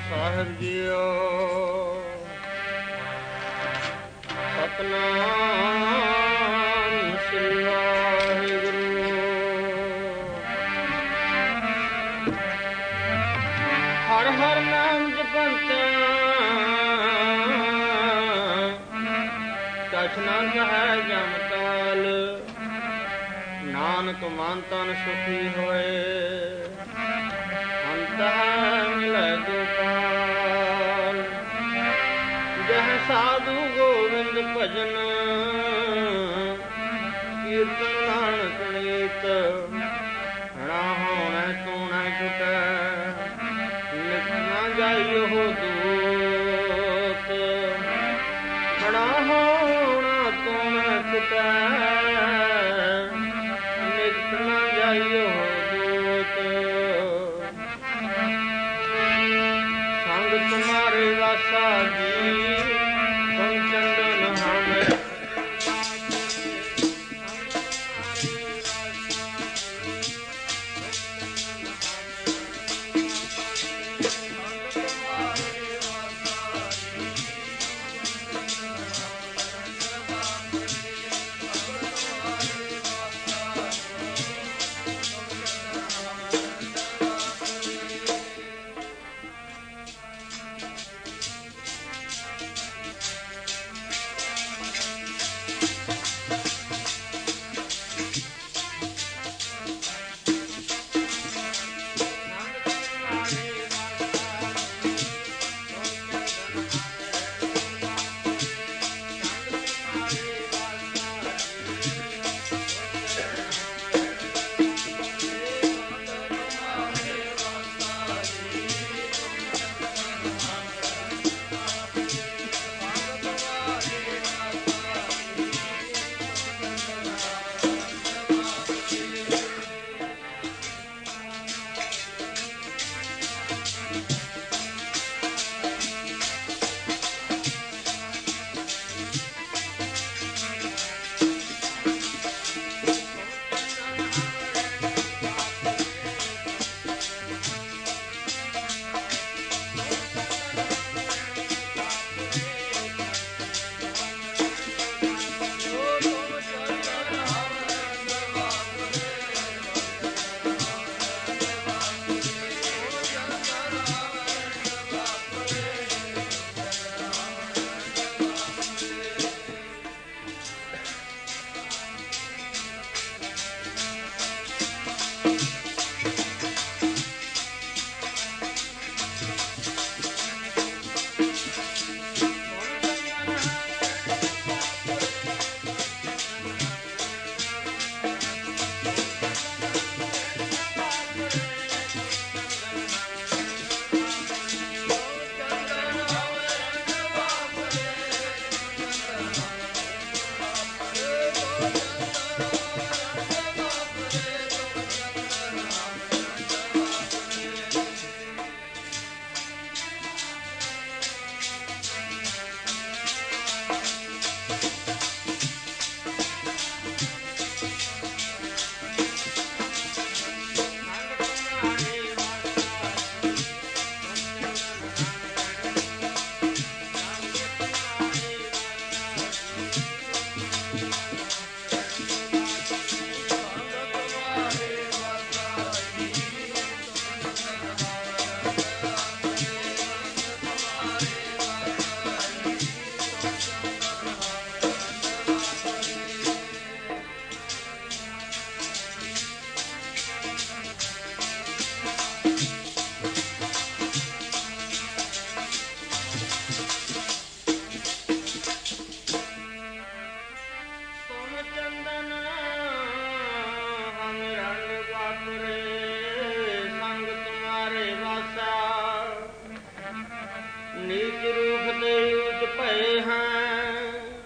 ਸਾਹਿਬ ਜੀਓ। ਸਤਨਾਮ ਸ੍ਰੀ ਵਾਹਿਗੁਰੂ। ਹਰ ਹਰ ਨਾਮ ਜਪੰਤ ਕਛ ਨ ਕਹੈ ਜਮ ਕਾਲ। ਨਾਨਕ ਮਨ ਤਨ ਸੁਖੀ ਹੋਏ ਅੰਤ ਮਿਲੈ ਗੋਪਾਲ। ਜਹ ਸਾਧੂ ਗੋਬਿੰਦ ਭਜਨ ਕੀਰਤਨ ਨਾਨਕ ਨੀਤ। ਨਾ ਹੋਣਾ ਤੂੰ ਨਾ ਛੁਟੈ ਨਿਤ ਨਾ ਜਾਈਓ ਦੂਤ। ਨਾ ਹੋਣਾ ਤੂੰ ਨਾ ਛੁਟੈ ਨਿਤ ਨਾ ਜਾਈਓ ਦੂਤ। ਸੰਗ ਤੁਮਾਰੇ ਵਾਸਾ ਜੀ ਤੁਮ ਚੰਦਨ ਹਮੇ। ਨੀਚ ਰੂਪ ਤੇ ਊਚ ਭਏ हैं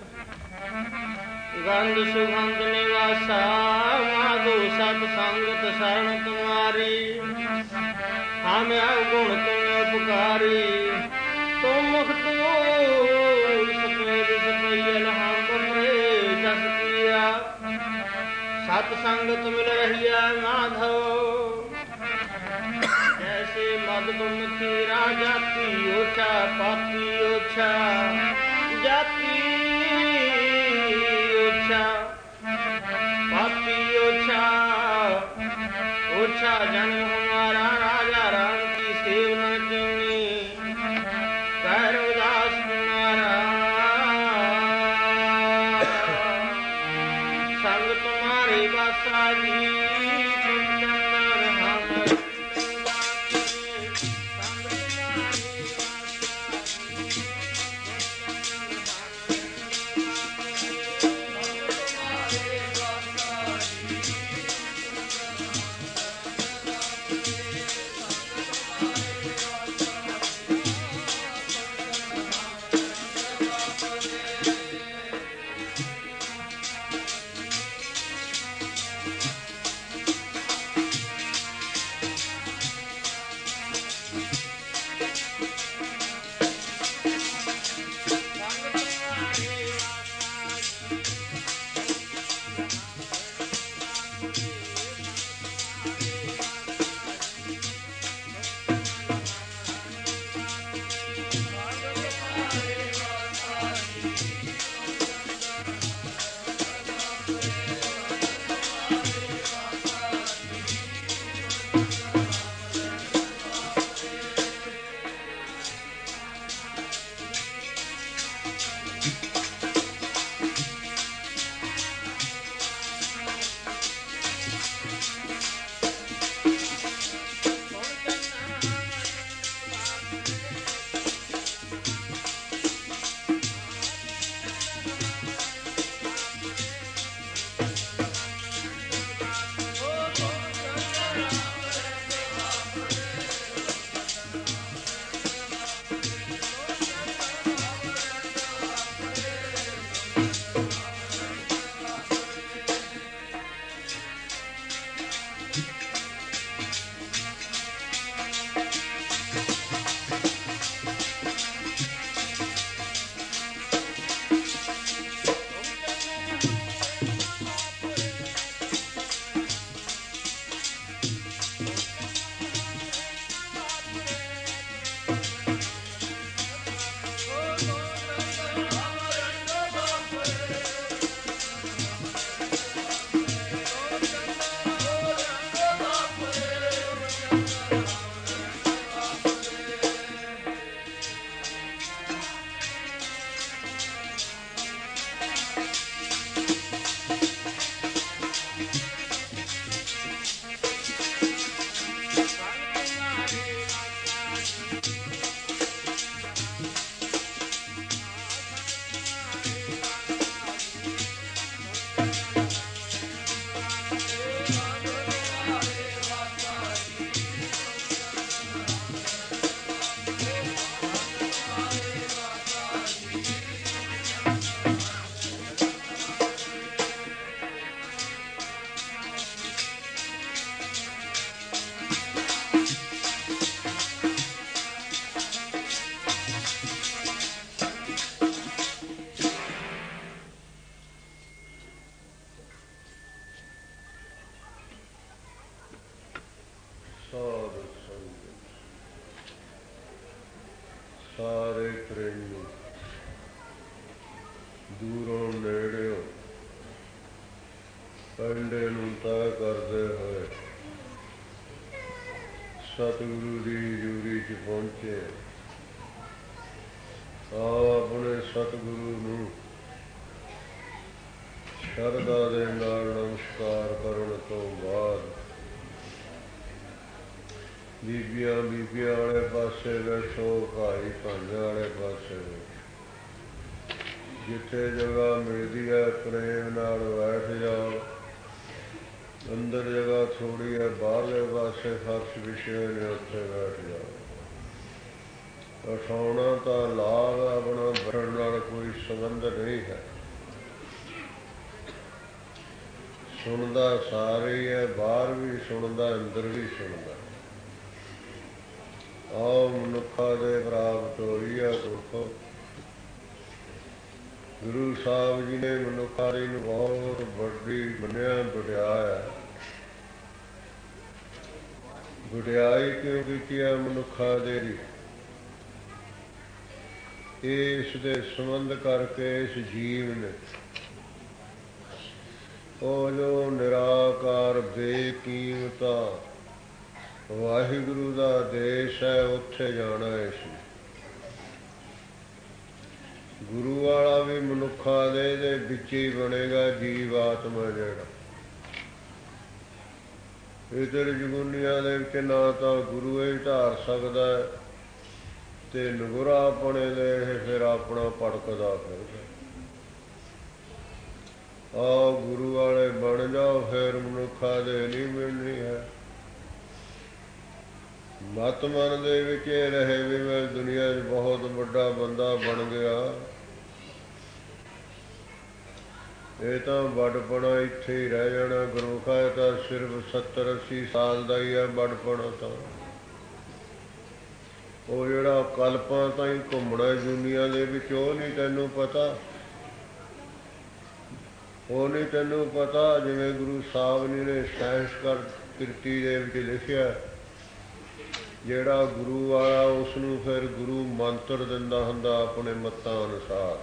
गंध सुगंध निवासा। माधो सत संगत शरण तुम्हारी हम अवगुण तुम उपकारी। तुम मुख सफेद सफैल हम बमरे जस किया। सत संगत मिल रहिया माधव जैसे ਸਦ ਤੁਮ ਥੀਰਾ ਜਾਤੀ ਓਛਾ ਪਾਤੀ ਓਛਾ ਜਾਤੀ ਓਛਾ पापी ओछा ओछा जन्म हमारा राजा राम की सेव न कीनी कैरवदास तुम्हारा संग तुम्हारे बासा जी ਸਾਰੇ ਪ੍ਰੇਮੀ ਦੂਰੋਂ ਨੇੜਿਓਂ ਕੰਡੇ ਨੂੰ ਤੈਅ ਕਰਦੇ ਹੋਏ ਸਤਿਗੁਰੂ ਦੀ ਹਜ਼ੂਰੀ 'ਚ ਪਹੁੰਚੇ। ਆਪਣੇ ਸਤਿਗੁਰੂ ਨੂੰ ਸ਼ਰਧਾ ਦੇ ਨਾਲ ਨਮਸਕਾਰ ਕਰਨ ਤੋਂ ਬਾਅਦ ਬੀਬੀਆਂ ਵਾਲੇ ਪਾਸੇ ਬੈਠੋ, ਭਾਈ ਭਾਂਡੇ ਵਾਲੇ ਪਾਸੇ ਬੈਠੋ। ਜਿੱਥੇ ਜਗ੍ਹਾ ਮਿਲਦੀ ਹੈ ਪ੍ਰੇਮ ਨਾਲ ਬੈਠ ਜਾਓ। ਅੰਦਰ ਜਗ੍ਹਾ ਥੋੜ੍ਹੀ ਹੈ, ਬਾਹਰਲੇ ਪਾਸੇ ਫਰਸ਼ ਵਿਛੇ ਨੇ, ਉੱਥੇ ਬੈਠ ਜਾਓ। ਉਠਾਉਣਾ ਤਾਂ ਲਾਭ ਆਪਣਾ ਬੈਠਣ ਨਾਲ ਕੋਈ ਸੰਬੰਧ ਨਹੀਂ ਹੈ। ਸੁਣਦਾ ਸਾਰੇ ਹੀ ਹੈ, ਬਾਹਰ ਵੀ ਸੁਣਦਾ, ਅੰਦਰ ਵੀ ਸੁਣਦਾ। ਆਓ ਮਨੁੱਖਾਂ ਦੇ ਪ੍ਰਾਪਤ ਹੋਈ ਹੈ ਦੁੱਖੋ। ਗੁਰੂ ਸਾਹਿਬ ਜੀ ਨੇ ਮਨੁੱਖਾਰੀ ਨੂੰ ਬਹੁਤ ਵੱਡੀ ਮੰਨਿਆ, ਵਡਿਆਇਆ। ਵਡਿਆਈ ਕਿਉਂ ਕੀਤੀ ਹੈ ਮਨੁੱਖਾਂ ਦੇ ਇਸ ਦੇ ਸੰਬੰਧ ਕਰਕੇ ਇਸ ਜੀਵ ਨੇ ਉਹ ਜੋ ਨਿਰਾਕਾਰ ਬੇਕੀਮਤਾ ਵਾਹਿਗੁਰੂ ਦਾ ਦੇਸ਼ ਹੈ ਉੱਥੇ ਜਾਣਾ ਹੈ। ਇਸ ਗੁਰੂ ਵਾਲਾ ਵੀ ਮਨੁੱਖਾਂ ਦੇ ਵਿੱਚ ਹੀ ਬਣੇਗਾ ਜੀਵ ਆਤਮਾ ਜਿਹੜਾ ਇਧਰ ਜਗੁਨੀਆਂ ਦੇ ਵਿੱਚ ਨਾ ਤਾਂ ਗੁਰੂ ਹੀ ਧਾਰ ਸਕਦਾ ਤੇ ਨਗੁਰਾ ਆਪਣੇ ਦੇ ਫਿਰ ਆਪਣਾ ਭੜਕਦਾ ਫਿਰਦਾ। ਆਓ ਗੁਰੂ ਵਾਲੇ ਬਣ ਜਾਓ ਫਿਰ ਮਨੁੱਖਾਂ ਦੇ ਨਹੀਂ ਮਿਲਣੀ ਹੈ। ਮਤ ਮਨ ਦੇ ਵਿੱਚ ਇਹ ਰਹੇ ਵੀ ਮੈਂ ਦੁਨੀਆ 'ਚ ਬਹੁਤ ਵੱਡਾ ਬੰਦਾ ਬਣ ਗਿਆ, ਇਹ ਤਾਂ ਬੜਪਣਾ ਇੱਥੇ ਹੀ ਰਹਿ ਜਾਣਾ। ਗੁਰਮੁਖਾ ਤਾਂ ਸਿਰਫ 70-80 ਸਾਲ ਦਾ ਹੀ ਹੈ ਬੜਪਣਾ ਤਾਂ। ਉਹ ਜਿਹੜਾ ਕਲਪਾਂ ਤਾਈਂ ਘੁੰਮਣਾ ਦੁਨੀਆ ਦੇ ਵਿੱਚ ਉਹ ਨਹੀਂ ਤੈਨੂੰ ਪਤਾ, ਉਹ ਨਹੀਂ ਤੈਨੂੰ ਪਤਾ। ਜਿਵੇਂ ਗੁਰੂ ਸਾਹਿਬ ਨੇ ਸਹਿਸਕਾਰ ਕਿਰਤੀ ਦੇ ਵਿੱਚ ਲਿਖਿਆ, ਜਿਹੜਾ ਗੁਰੂ ਵਾਲਾ ਉਸ ਨੂੰ ਫਿਰ ਗੁਰੂ ਮੰਤਰ ਦਿੰਦਾ ਹੁੰਦਾ ਆਪਣੇ ਮੱਤਾਂ ਅਨੁਸਾਰ।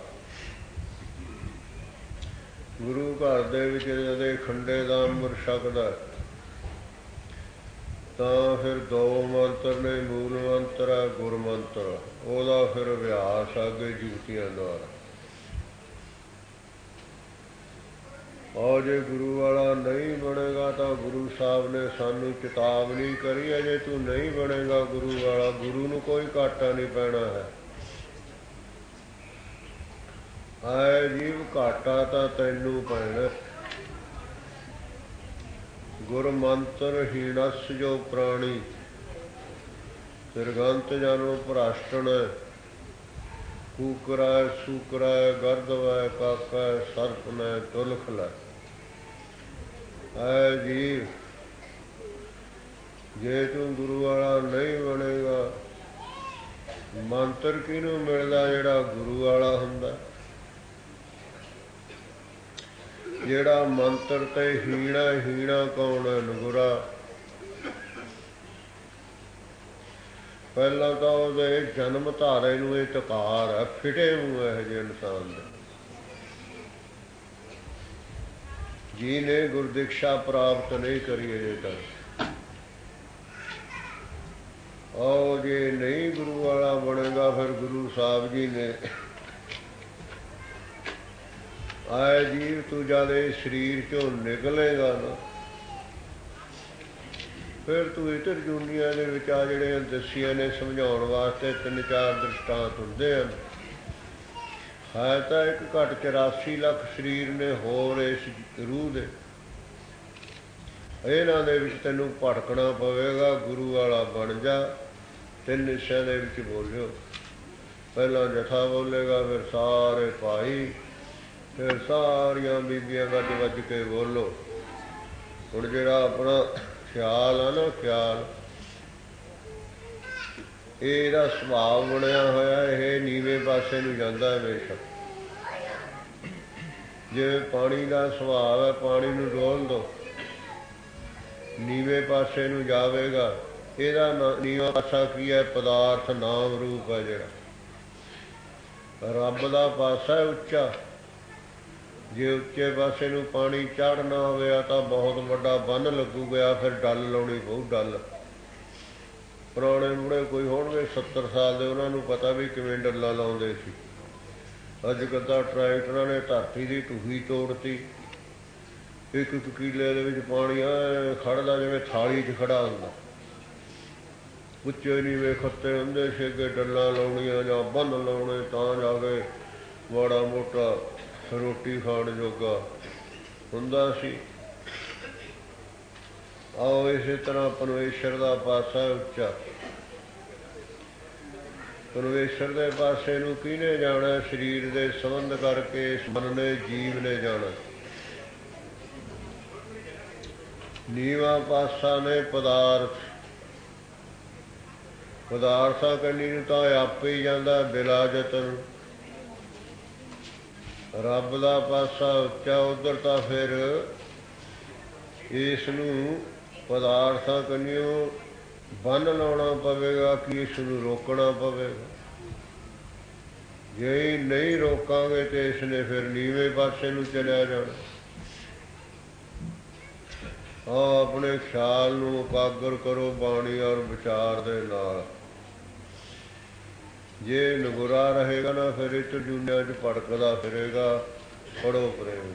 ਗੁਰੂ ਘਰ ਦੇ ਵਿੱਚ ਜਦੇ ਖੰਡੇ ਦਾ ਅੰਮ੍ਰਿਤ ਛਕਦਾ ਤਾਂ ਫਿਰ ਦੋ ਮੰਤਰ ਨੇ, ਮੂਲ ਮੰਤਰ ਹੈ ਗੁਰ ਮੰਤਰ, ਉਹਦਾ ਫਿਰ ਅਭਿਆਸ ਅੱਗੇ ਜੁਗਤੀਆਂ ਦੁਆਰਾ। ਔਰ ਜੇ ਗੁਰੂ ਵਾਲਾ ਨਹੀਂ ਬਣੇਗਾ ਤਾਂ ਗੁਰੂ ਸਾਹਿਬ ਨੇ ਸਾਨੂੰ ਚੇਤਾਵਨੀ ਕਰੀ ਹੈ, ਜੇ ਤੂੰ ਨਹੀਂ ਬਣੇਗਾ ਗੁਰੂ ਵਾਲਾ, ਗੁਰੂ ਨੂੰ ਕੋਈ ਘਾਟਾ ਨਹੀਂ ਪੈਣਾ ਹੈ। ਆਏ ਜੀਵ ਘਾਟਾ ਤਾਂ ਤੈਨੂੰ ਪੈਣਾ। ਗੁਰ ਮੰਤਰ ਹੀਣਸ ਜੋ ਪ੍ਰਾਣੀ, ਤਿਰਗੰਤ ਜਾਨੋ ਭ੍ਰਸ਼ਟਣ, ਕੂਕਰੈ ਸੂਕਰੈ ਗਰਦਵੈ ਕਾਕੈ ਸਰਪ ਨੈ ਤੁਲਖ ਲੈ। ਐ ਜੀਵ ਜੇ ਤੂੰ ਗੁਰੂ ਵਾਲਾ ਨਹੀਂ ਬਣੇਗਾ, ਮੰਤਰ ਕਿਹਨੂੰ ਮਿਲਦਾ? ਜਿਹੜਾ ਗੁਰੂ ਵਾਲਾ ਹੁੰਦਾ। ਜਿਹੜਾ ਮੰਤਰ ਤੇ ਹੀਣਾ, ਹੀਣਾ ਕੌਣ ਹੈ? ਨਗੁਰਾ। ਪਹਿਲਾਂ ਤਾਂ ਉਹਦੇ ਜਨਮ ਧਾਰੇ ਨੂੰ ਇਹ ਧਕਾਰ ਹੈ, ਫਿਟੇ ਮੂੰਹ ਇਹੋ ਜਿਹੇ ਇਨਸਾਨ ਦੇ। ਜਿਹਨੇ ਗੁਰਦਿਕਸ਼ਾ ਪ੍ਰਾਪਤ ਨਹੀਂ ਕਰੀ ਅਜੇ ਤੱਕ। ਆਓ ਜੇ ਨਹੀਂ ਗੁਰੂ ਵਾਲਾ ਬਣੇਗਾ ਫਿਰ ਗੁਰੂ ਸਾਹਿਬ ਜੀ ਨੇ ਆਏ ਜੀਵ ਤੂੰ ਜਦ ਇਹ ਸਰੀਰ ਚੋਂ ਨਿਕਲੇਗਾ ਨਾ, ਫਿਰ ਤੂੰ ਇਧਰ ਦੁਨੀਆ ਦੇ ਵਿੱਚ ਆ ਜਿਹੜੇ ਦਸੀਆਂ ਨੇ ਸਮਝਾਉਣ ਵਾਸਤੇ 3-4 ਦ੍ਰਿਸ਼ਟਾਂਤ ਹੁੰਦੇ ਹਨ। ਹੈ ਤਾਂ ਇੱਕ ਘੱਟ 84 ਲੱਖ ਸਰੀਰ ਨੇ ਹੋਰ ਇਸ ਰੂਹ ਦੇ। ਇਹਨਾਂ ਦੇ ਵਿੱਚ ਤੈਨੂੰ ਭਟਕਣਾ ਪਵੇਗਾ। ਗੁਰੂ ਵਾਲਾ ਬਣ ਜਾ। 3 ਹਿੱਸਿਆਂ ਦੇ ਵਿੱਚ ਬੋਲਿਓ। ਪਹਿਲਾਂ ਜਥਾ ਬੋਲੇਗਾ, ਫਿਰ ਸਾਰੇ ਭਾਈ, ਫਿਰ ਸਾਰੀਆਂ ਬੀਬੀਆਂ ਗੱਜ ਵੱਜ ਕੇ ਬੋਲੋ। ਹੁਣ ਜਿਹੜਾ ਆਪਣਾ ਖਿਆਲ ਆ ਨਾ, ਖਿਆਲ ਇਹਦਾ ਸੁਭਾਅ ਬਣਿਆ ਹੋਇਆ, ਇਹ ਨੀਵੇਂ ਪਾਸੇ ਨੂੰ ਜਾਂਦਾ ਹਮੇਸ਼ਾ। ਜਿਵੇਂ ਪਾਣੀ ਦਾ ਸੁਭਾਅ ਹੈ, ਪਾਣੀ ਨੂੰ ਡੋਲ ਦੋ, ਨੀਵੇਂ ਪਾਸੇ ਨੂੰ ਜਾਵੇਗਾ। ਇਹਦਾ ਨੀਵਾਂ ਪਾਸਾ ਕੀ ਹੈ? ਪਦਾਰਥ, ਨਾਮ ਰੂਪ ਹੈ ਜਿਹੜਾ। ਰੱਬ ਦਾ ਪਾਸਾ ਹੈ ਉੱਚਾ। ਜੇ ਉੱਚੇ ਪਾਸੇ ਨੂੰ ਪਾਣੀ ਚੜ੍ਹਨਾ ਹੋਇਆ ਤਾਂ ਬਹੁਤ ਵੱਡਾ ਬੰਨ ਲੱਗੂਗਾ, ਫਿਰ ਡੱਲ ਲਾਉਣੀ ਪਊ। ਡੱਲ ਪੁਰਾਣੇ ਮੁੰਡੇ ਕੋਈ ਹੋਣਗੇ 70 ਸਾਲ ਦੇ, ਉਹਨਾਂ ਨੂੰ ਪਤਾ ਵੀ ਕਿਵੇਂ ਡੱਲਾਂ ਲਾਉਂਦੇ ਸੀ। ਅੱਜ ਕੱਲ੍ਹ ਤਾਂ ਟਰੈਕਟਰਾਂ ਨੇ ਧਰਤੀ ਦੀ ਢੂਹੀ ਤੋੜਤੀ। ਇੱਕ ਕਿੱਲੇ ਦੇ ਵਿੱਚ ਪਾਣੀ ਖੜਦਾ ਜਿਵੇਂ ਥਾਲੀ 'ਚ ਖੜਾ ਹੁੰਦਾ। ਉੱਚੇ ਨੀਵੇਂ ਖੱਤੇ ਹੁੰਦੇ ਸੀ ਅੱਗੇ, ਡੱਲਾਂ ਲਾਉਣੀਆਂ ਜਾਂ ਬੰਨ ਲਾਉਣੇ ਤਾਂ ਜਾ ਕੇ ਮਾੜਾ ਮੋਟਾ ਰੋਟੀ ਖਾਣ ਜੋਗਾ ਹੁੰਦਾ ਸੀ। ਆਓ ਇਸੇ ਤਰ੍ਹਾਂ ਪਰਮੇਸ਼ਰ ਦਾ ਪਾਸਾ ਉੱਚਾ। ਪਰਮੇਸ਼ਰ ਦੇ ਪਾਸੇ ਨੂੰ ਕਿਹਨੇ ਜਾਣਾ? ਸਰੀਰ ਦੇ ਸੰਬੰਧ ਕਰਕੇ ਇਸ ਮਨ ਨੇ, ਜੀਵ ਨੇ ਜਾਣਾ। ਨੀਵਾਂ ਪਾਸਾ ਨੇ ਪਦਾਰਥ। ਪਦਾਰਥਾਂ ਕੰਨੀ ਨੂੰ ਤਾਂ ਆਪੇ ਹੀ ਜਾਂਦਾ ਬਿਲਾ ਯਤਨ। ਰੱਬ ਦਾ ਪਾਸਾ ਉੱਚਾ, ਉੱਧਰ ਤਾਂ ਫਿਰ ਇਸ ਨੂੰ ਪਦਾਰਥਾਂ ਕੰਨਿਓ ਬੰਨ ਲਾਉਣਾ ਪਵੇਗਾ ਕਿ ਇਸ ਨੂੰ ਰੋਕਣਾ ਪਵੇਗਾ। ਜੇ ਨਹੀਂ ਰੋਕਾਂਗੇ ਤੇ ਇਸ ਨੇ ਫਿਰ ਨੀਵੇਂ ਪਾਸੇ ਨੂੰ ਚਲਿਆ ਜਾਣਾ। ਆਪਣੇ ਖਿਆਲ ਨੂੰ ਇਕਾਗਰ ਕਰੋ ਬਾਣੀ ਔਰ ਵਿਚਾਰ ਦੇ ਨਾਲ। ਜੇ ਨਗੁਰਾ ਰਹੇਗਾ ਨਾ ਫਿਰ ਇਸ ਦੁਨੀਆਂ 'ਚ ਭੜਕਦਾ ਫਿਰੇਗਾ। ਪੜੋ ਪ੍ਰੇਮ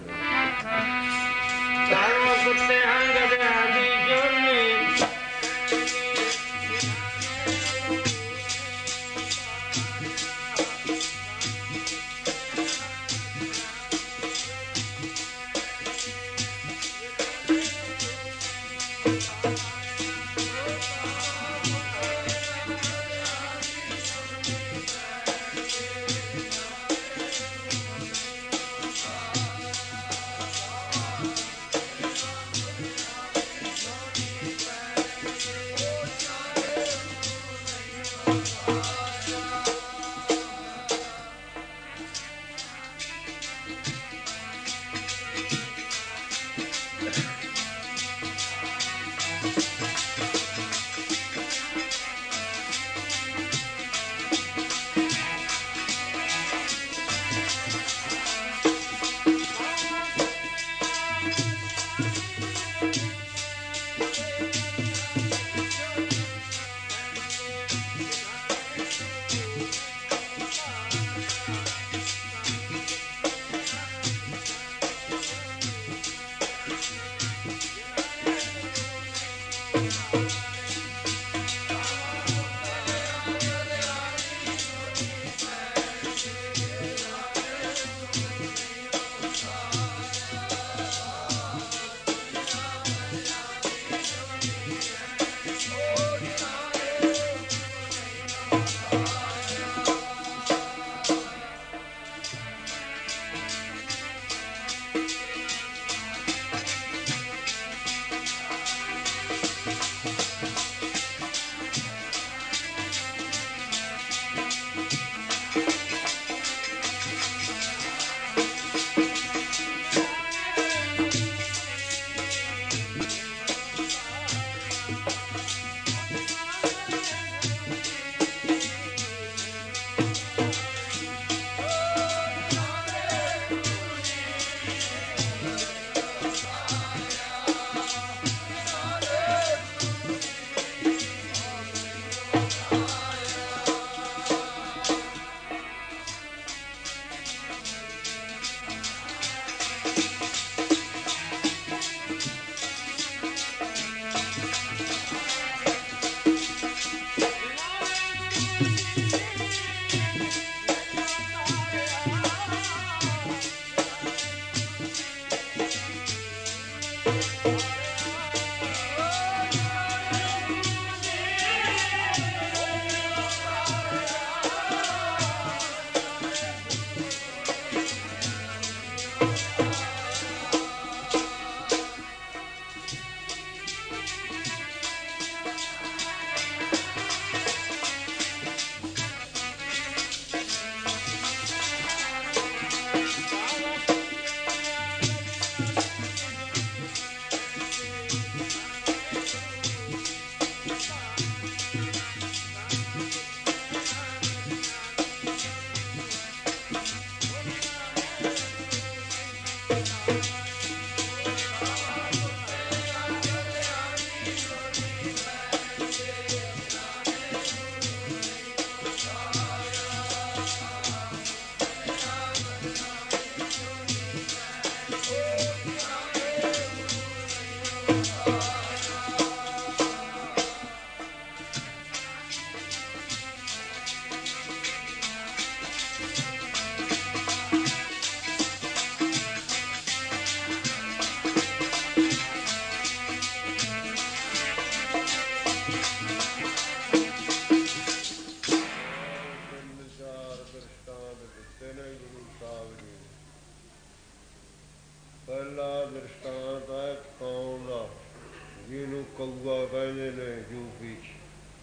ਪਹਿਲਾ ਦ੍ਰਿਸ਼ਟਾਂਤ ਹੈ ਕੌਣ ਦਾ, ਜਿਹਨੂੰ ਕਊਆ ਕਹਿੰਦੇ ਨੇ ਯੂਪੀ 'ਚ।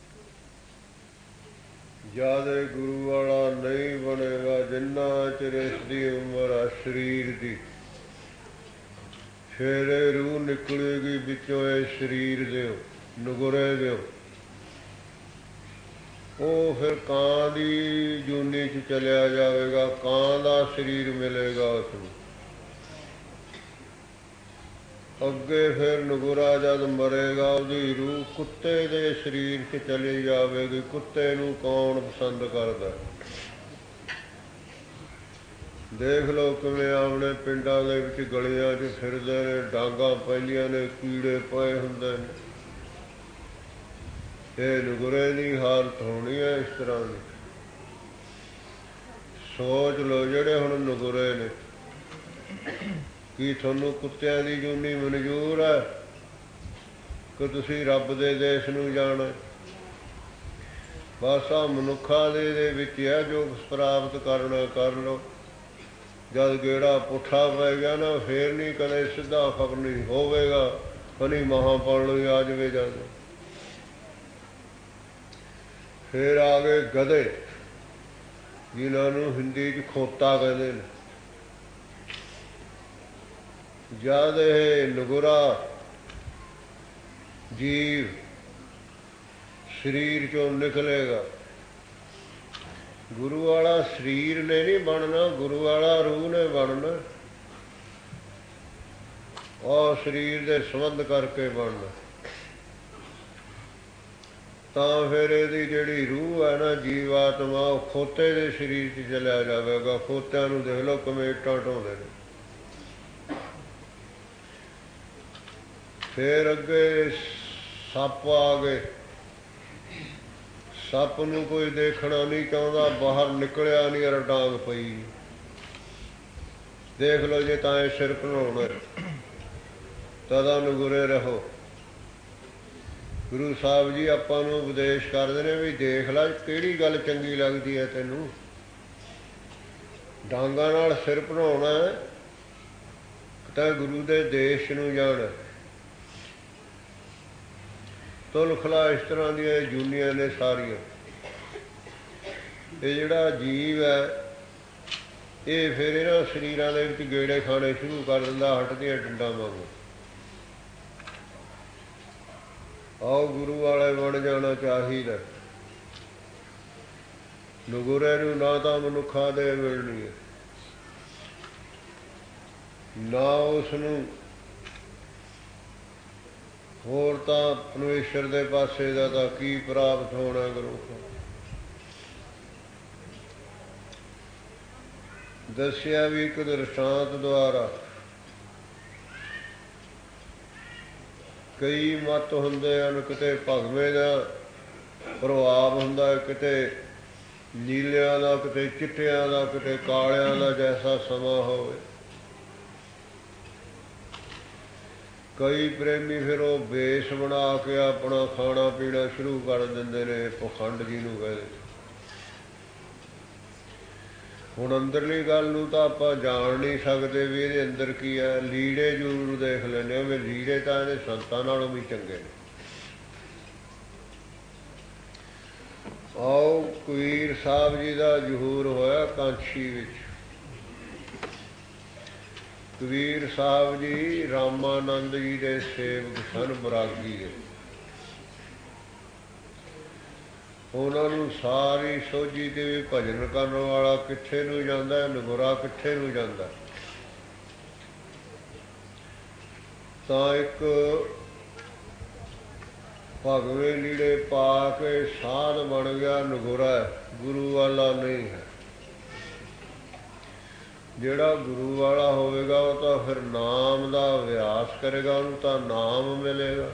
ਜਿਆਦੇ ਗੁਰੂ ਵਾਲਾ ਨਹੀਂ ਬਣੇਗਾ ਜਿੰਨਾ ਚਿਰ ਇਸਦੀ ਉਮਰ ਆ ਸਰੀਰ ਦੀ, ਫਿਰ ਇਹ ਰੂਹ ਨਿਕਲੇਗੀ ਵਿੱਚੋਂ ਇਹ ਸਰੀਰ ਦਿਓ, ਨਗੁਰੇ ਦਿਓ। ਉਹ ਫਿਰ ਕਾਂ ਦੀ ਜੂਨੀ 'ਚ ਚਲਿਆ ਜਾਵੇਗਾ, ਕਾਂ ਦਾ ਸਰੀਰ ਮਿਲੇਗਾ ਉਸਨੂੰ। ਅੱਗੇ ਫਿਰ ਨਗੁਰਾ ਜਦ ਮਰੇਗਾ ਉਹਦੀ ਰੂਹ ਕੁੱਤੇ ਦੇ ਸਰੀਰ 'ਚ ਚਲੀ ਜਾਵੇਗੀ। ਕੁੱਤੇ ਨੂੰ ਕੌਣ ਪਸੰਦ ਕਰਦਾ? ਦੇਖ ਲਓ ਕਿਵੇਂ ਆਪਣੇ ਪਿੰਡਾਂ ਦੇ ਵਿੱਚ ਗਲੀਆਂ 'ਚ ਫਿਰਦੇ ਨੇ, ਡਾਂਗਾਂ ਪੈਂਦੀਆਂ ਨੇ, ਕੀੜੇ ਪਏ ਹੁੰਦੇ ਨੇ। ਇਹ ਨਗੁਰੇ ਦੀ ਹਾਲਤ ਹੋਣੀ ਹੈ ਇਸ ਤਰ੍ਹਾਂ ਦੀ। ਸੋਚ ਲਓ ਜਿਹੜੇ ਹੁਣ ਨਗੁਰੇ ਨੇ, ਕੀ ਤੁਹਾਨੂੰ ਕੁੱਤਿਆਂ ਦੀ ਜੂਨੀ ਮਨਜ਼ੂਰ ਹੈ ਕਿ ਤੁਸੀਂ ਰੱਬ ਦੇ ਦੇਸ਼ ਨੂੰ ਜਾਣਾ? ਬਸ ਆਹ ਮਨੁੱਖਾਂ ਦੇ ਵਿੱਚ ਹੈ, ਜੋ ਪ੍ਰਾਪਤ ਕਰਨਾ ਕਰ ਲਓ। ਜਦ ਗੇੜਾ ਪੁੱਠਾ ਪੈ ਗਿਆ ਨਾ, ਫੇਰ ਨਹੀਂ ਕਦੇ ਸਿੱਧਾ ਖਬਰ ਨਹੀਂ ਹੋਵੇਗਾ, ਕਦੀ ਮਹਾਂ ਪੜ ਲਈ ਆ ਜਾਵੇ ਜਦ। ਫੇਰ ਆ ਗਏ ਗਧੇ, ਜਿਨ੍ਹਾਂ ਨੂੰ ਹਿੰਦੀ 'ਚ ਖੋਤਾ ਕਹਿੰਦੇ ਨੇ। ਜਦ ਇਹ ਨਗੁਰਾ ਜੀਵ ਸਰੀਰ 'ਚੋਂ ਨਿਕਲੇਗਾ, ਗੁਰੂ ਵਾਲਾ ਸਰੀਰ ਨੇ ਨਹੀਂ ਬਣਨਾ, ਗੁਰੂ ਵਾਲਾ ਰੂਹ ਨੇ ਬਣਨਾ। ਉਹ ਸਰੀਰ ਦੇ ਸੰਬੰਧ ਕਰਕੇ ਬਣਨਾ। ਤਾਂ ਫਿਰ ਇਹਦੀ ਜਿਹੜੀ ਰੂਹ ਹੈ ਨਾ, ਜੀਵਾਤਮਾ, ਉਹ ਖੋਤੇ ਦੇ ਸਰੀਰ 'ਚ ਚਲਿਆ ਜਾਵੇਗਾ। ਖੋਤਿਆਂ ਨੂੰ ਦੇਖ ਲਓ ਕਿਵੇਂ ਇੱਟਾਂ ਢਾਉਂਦੇ ਨੇ। ਫਿਰ ਅੱਗੇ ਸੱਪ ਆ ਗਏ। ਸੱਪ ਨੂੰ ਕੋਈ ਦੇਖਣਾ ਨਹੀਂ ਚਾਹੁੰਦਾ, ਬਾਹਰ ਨਿਕਲਿਆ ਨਹੀਂ, ਅਰ ਡਾਂਗ ਪਈ। ਦੇਖ ਲਓ ਜੇ ਤਾਂ ਇਹ ਸਿਰ ਭਨਾਉਣਾ ਤਦਾ ਨਗੁਰੇ ਰਹੋ। ਗੁਰੂ ਸਾਹਿਬ ਜੀ ਆਪਾਂ ਨੂੰ ਉਪਦੇਸ਼ ਕਰਦੇ ਨੇ ਵੀ ਦੇਖ ਲੈ ਕਿਹੜੀ ਗੱਲ ਚੰਗੀ ਲੱਗਦੀ ਹੈ ਤੈਨੂੰ। ਡਾਂਗਾਂ ਨਾਲ ਸਿਰ ਭਨਾਉਣਾ ਤਾਂ ਗੁਰੂ ਦੇ ਦੇਸ਼ ਨੂੰ ਜਾਣਾ। ਤੁਲਖਲਾ ਇਸ ਤਰ੍ਹਾਂ ਦੀਆਂ ਜੂਨੀਆਂ ਨੇ ਸਾਰੀਆਂ। ਇਹ ਜਿਹੜਾ ਜੀਵ ਹੈ ਇਹ ਫਿਰ ਇਹਨਾਂ ਸਰੀਰਾਂ ਦੇ ਵਿੱਚ ਗੇੜੇ ਖਾਣੇ ਸ਼ੁਰੂ ਕਰ ਦਿੰਦਾ, ਹੱਟਦੀਆਂ ਡੰਡਾਂ ਵਾਂਗੂ। ਆਓ ਗੁਰੂ ਵਾਲੇ ਬਣ ਜਾਣਾ ਚਾਹੀਦਾ। ਨਗੁਰੇ ਨੂੰ ਨਾ ਤਾਂ ਮਨੁੱਖਾਂ ਦੇ ਮਿਲਣੀ ਹੈ, ਨਾ ਉਸਨੂੰ ਹੋਰ ਤਾਂ ਪਰਮੇਸ਼ਰ ਦੇ ਪਾਸੇ ਦਾ ਤਾਂ ਕੀ ਪ੍ਰਾਪਤ ਹੋਣਾ ਗੁਰੂ ਤੋਂ। ਦੱਸਿਆ ਵੀ ਇੱਕ ਦ੍ਰਿਸ਼ਟਾਂਤ ਦੁਆਰਾ। ਕਈ ਮਤ ਹੁੰਦੇ ਹਨ, ਕਿਤੇ ਭਗਵੇਂ ਦਾ ਪ੍ਰਭਾਵ ਹੁੰਦਾ, ਕਿਤੇ ਨੀਲਿਆਂ ਦਾ, ਕਿਤੇ ਚਿੱਟਿਆਂ ਦਾ, ਕਿਤੇ ਕਾਲਿਆਂ ਦਾ, ਜੈਸਾ ਸਮਾਂ ਹੋਵੇ। ਕਈ ਪ੍ਰੇਮੀ ਫਿਰ ਉਹ ਵੇਸ਼ ਬਣਾ ਕੇ ਆਪਣਾ ਖਾਣਾ ਪੀਣਾ ਸ਼ੁਰੂ ਕਰ ਦਿੰਦੇ ਨੇ, ਪਖੰਡ ਜਿਹਨੂੰ ਕਹਿੰਦੇ। ਹੁਣ ਅੰਦਰਲੀ ਗੱਲ ਨੂੰ ਤਾਂ ਆਪਾਂ ਜਾਣ ਨਹੀਂ ਸਕਦੇ ਵੀ ਇਹਦੇ ਅੰਦਰ ਕੀ ਹੈ। ਲੀੜੇ ਜ਼ਰੂਰ ਦੇਖ ਲੈਂਦੇ ਹਾਂ ਵੀ ਲੀੜੇ ਤਾਂ ਇਹਦੇ ਸੰਤਾਂ ਨਾਲੋਂ ਵੀ ਚੰਗੇ ਨੇ। ਆਓ ਕਬੀਰ ਸਾਹਿਬ ਜੀ ਦਾ ਜ਼ਹੂਰ ਹੋਇਆ ਕਾਂਛੀ ਵਿੱਚ। ਕਬੀਰ ਸਾਹਿਬ ਜੀ ਰਾਮਾਨੰਦ ਜੀ ਦੇ ਸੇਵਕ ਸਨ, ਬਰਾਗੀ ਦੇ। ਉਹਨਾਂ ਨੂੰ ਸਾਰੀ ਸੋਝੀ ਤੇ ਵੀ ਭਜਨ ਕਰਨ ਵਾਲਾ ਕਿੱਥੇ ਨੂੰ ਜਾਂਦਾ, ਨਗੁਰਾ ਕਿੱਥੇ ਨੂੰ ਜਾਂਦਾ। ਤਾਂ ਇੱਕ ਭਗਵੇਂ ਲੀੜੇ ਪਾ ਕੇ ਸਾਧ ਬਣ ਗਿਆ ਨਗੁਰਾ, ਗੁਰੂ ਵਾਲਾ ਨਹੀਂ ਹੈ। ਜਿਹੜਾ ਗੁਰੂ ਵਾਲਾ ਹੋਵੇਗਾ ਉਹ ਤਾਂ ਫਿਰ ਨਾਮ ਦਾ ਅਭਿਆਸ ਕਰੇਗਾ, ਉਹਨੂੰ ਤਾਂ ਨਾਮ ਮਿਲੇਗਾ।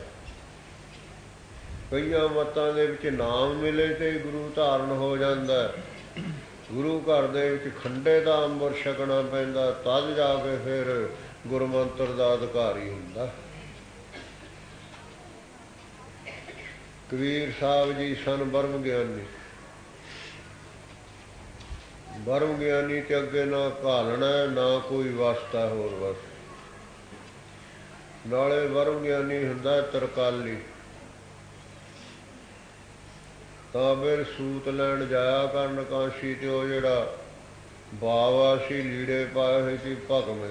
ਕਈਆਂ ਮਤਾਂ ਦੇ ਵਿੱਚ ਨਾਮ ਮਿਲੇ ਤੇ ਗੁਰੂ ਧਾਰਨ ਹੋ ਜਾਂਦਾ। ਗੁਰੂ ਘਰ ਦੇ ਵਿੱਚ ਖੰਡੇ ਦਾ ਅੰਮ੍ਰਿਤ ਛਕਣਾ ਪੈਂਦਾ, ਤਦ ਜਾ ਕੇ ਫਿਰ ਗੁਰਮੰਤਰ ਦਾ ਅਧਿਕਾਰੀ ਹੁੰਦਾ। ਕਬੀਰ ਸਾਹਿਬ ਜੀ ਸਨ ਬਰਮ ਗਿਆਨੀ। ਬਰਮ ਗਿਆਨੀ ਤੇ ਅੱਗੇ ਨਾ ਘਾਲਣਾ ਨਾ ਕੋਈ ਵਾਸਤਾ ਹੋਰ ਬਸ। ਨਾਲੇ ਬਰਮ ਗਿਆਨੀ ਹੁੰਦਾ ਤਰਕਾਲੀ। ਤਾਂ ਫਿਰ ਸੂਤ ਲੈਣ ਜਾਇਆ ਕਰਨ ਕਾਂਸ਼ੀ ਤੇ ਉਹ ਜਿਹੜਾ ਬਾਵਾ ਸੀ ਲੀੜੇ ਪਾਏ ਹੋਏ ਸੀ ਭਗਵੇਂ।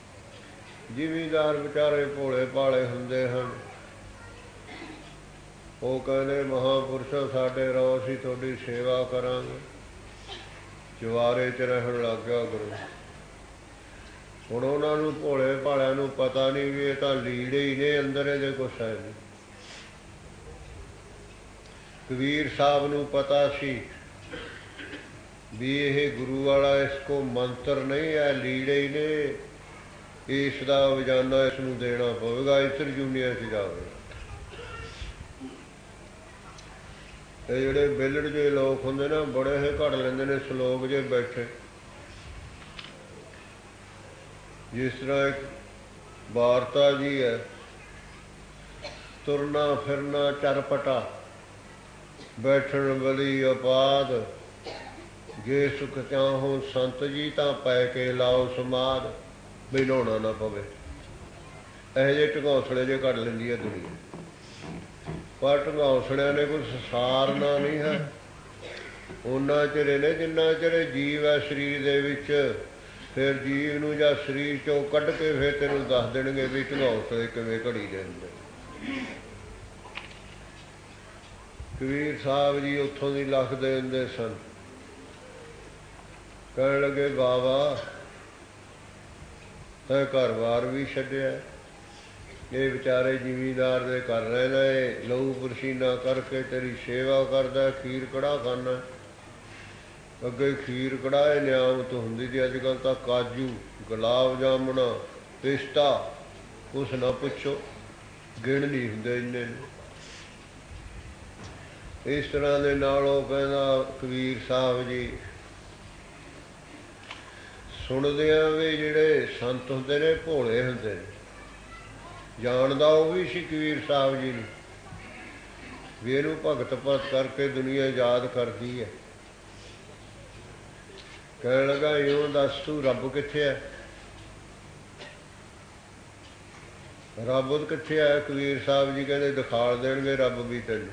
ਜ਼ਿਮੀਂਦਾਰ ਵਿਚਾਰੇ ਭੋਲੇ ਭਾਲੇ ਹੁੰਦੇ ਹਨ, ਉਹ ਕਹਿੰਦੇ ਮਹਾਂਪੁਰਸ਼ੋ ਸਾਡੇ ਰਹੋ, ਅਸੀਂ ਤੁਹਾਡੀ ਸੇਵਾ ਕਰਾਂਗੇ। ਚੁਬਾਰੇ 'ਚ ਰਹਿਣ ਲੱਗ ਗਿਆ ਗੁਰੂ। ਹੁਣ ਉਹਨਾਂ ਨੂੰ ਭੋਲੇ ਭਾਲਿਆਂ ਨੂੰ ਪਤਾ ਨਹੀਂ ਵੀ ਇਹ ਤਾਂ ਲੀੜੇ ਹੀ ਨੇ, ਅੰਦਰ ਇਹਦੇ ਕੁਛ ਹੈ ਨਹੀਂ। ਕਬੀਰ ਸਾਹਿਬ ਨੂੰ ਪਤਾ ਸੀ ਵੀ ਇਹ ਗੁਰੂ ਵਾਲਾ, ਇਸ ਕੋ ਮੰਤਰ ਨਹੀਂ ਹੈ, ਲੀੜੇ ਹੀ ਨੇ, ਇਸ ਦਾ ਵਜਾਨਾ ਇਸ ਨੂੰ ਦੇਣਾ ਪਵੇਗਾ, ਇਸਰ ਜੂਨੀਆਂ 'ਚ ਜਾਵੇ। ਇਹ ਜਿਹੜੇ ਵਿਹਲੜ ਜਿਹੇ ਲੋਕ ਹੁੰਦੇ ਨਾ, ਬੜੇ ਇਹ ਘੜ ਲੈਂਦੇ ਨੇ ਸਲੋਕ ਜੇ ਬੈਠੇ। ਜਿਸ ਤਰ੍ਹਾਂ ਇੱਕ ਵਾਰਤਾ ਜੀ ਹੈ, ਤੁਰਨਾ ਫਿਰਨਾ ਚਰਪਟਾ, ਬੈਠਣ ਬਲੀ ਉਪਾਦ, ਜੇ ਸੁਖ ਚਾਹੋ ਸੰਤ ਜੀ ਤਾਂ ਪੈ ਕੇ ਲਾਓ ਸਮਾਦ, ਵੀ ਨਹਾਉਣਾ ਨਾ ਪਵੇ। ਇਹੋ ਜਿਹੇ ਢਗੌਂਸਲੇ ਜੇ ਕੱਢ ਲੈਂਦੀ ਹੈ ਦੁਨੀਆ। ਪਰ ਢਗੌਂਸਲਿਆਂ ਨੇ ਕੋਈ ਸਾਰਨਾ ਨਹੀਂ ਹੈ। ਉਹਨਾਂ ਚਿਰ ਨੇ ਜਿੰਨਾ ਚਿਰ ਜੀਵ ਹੈ ਸਰੀਰ ਦੇ ਵਿੱਚ। ਫਿਰ ਜੀਵ ਨੂੰ ਜਾਂ ਸਰੀਰ 'ਚੋਂ ਕੱਢ ਕੇ ਫਿਰ ਤੈਨੂੰ ਦੱਸ ਦੇਣਗੇ ਵੀ ਢਗੌਂਸਲੇ ਕਿਵੇਂ ਘੜੀ ਦੇ ਹੁੰਦੇ। ਕਬੀਰ ਸਾਹਿਬ ਜੀ ਉੱਥੋਂ ਦੀ ਲਿਖਦੇ ਹੁੰਦੇ ਸਨ। ਕਹਿਣ ਲੱਗੇ ਬਾਬਾ ਤੈਂ ਘਰ-ਬਾਰ ਵੀ ਛੱਡਿਆ, ਇਹ ਵਿਚਾਰੇ ਜ਼ਿਮੀਂਦਾਰ ਦੇ ਘਰ ਰਹਿਣਾ ਏ, ਲਹੂ ਪਸੀਨਾ ਕਰਕੇ ਤੇਰੀ ਸੇਵਾ ਕਰਦਾ, ਖੀਰ ਕੜਾਹ ਖਾਨਾ। ਅੱਗੇ ਖੀਰ ਕੜਾਹ ਇਹ ਨਿਆਮਤ ਹੁੰਦੀ ਸੀ, ਅੱਜ ਕੱਲ੍ਹ ਤਾਂ ਕਾਜੂ, ਗੁਲਾਬ ਜਾਮਣਾ, ਪਿਸਤਾ, ਕੁਛ ਨਾ ਪੁੱਛੋ, ਗਿਣ ਨਹੀਂ ਹੁੰਦੇ ਇੰਨੇ। ਇਸ ਤਰ੍ਹਾਂ ਦੇ ਨਾਲ ਉਹ ਕਹਿੰਦਾ ਕਬੀਰ ਸਾਹਿਬ ਜੀ, ਸੁਣਦੇ ਆ ਵੀ ਜਿਹੜੇ ਸੰਤ ਹੁੰਦੇ ਨੇ ਭੋਲੇ ਹੁੰਦੇ ਨੇ। ਜਾਣਦਾ ਉਹ ਵੀ ਸੀ ਕਬੀਰ ਸਾਹਿਬ ਜੀ ਨੂੰ ਵੀ ਇਹਨੂੰ ਭਗਤ ਭਗਤ ਕਰਕੇ ਦੁਨੀਆ ਯਾਦ ਕਰਦੀ ਹੈ। ਕਹਿਣ ਲੱਗਾ ਇਉਂ ਦੱਸ ਤੂੰ ਰੱਬ ਕਿੱਥੇ ਹੈ? ਰੱਬ ਕਿੱਥੇ ਹੈ? ਕਬੀਰ ਸਾਹਿਬ ਜੀ ਕਹਿੰਦੇ ਦਿਖਾ ਦੇਣਗੇ ਰੱਬ ਵੀ ਤੈਨੂੰ।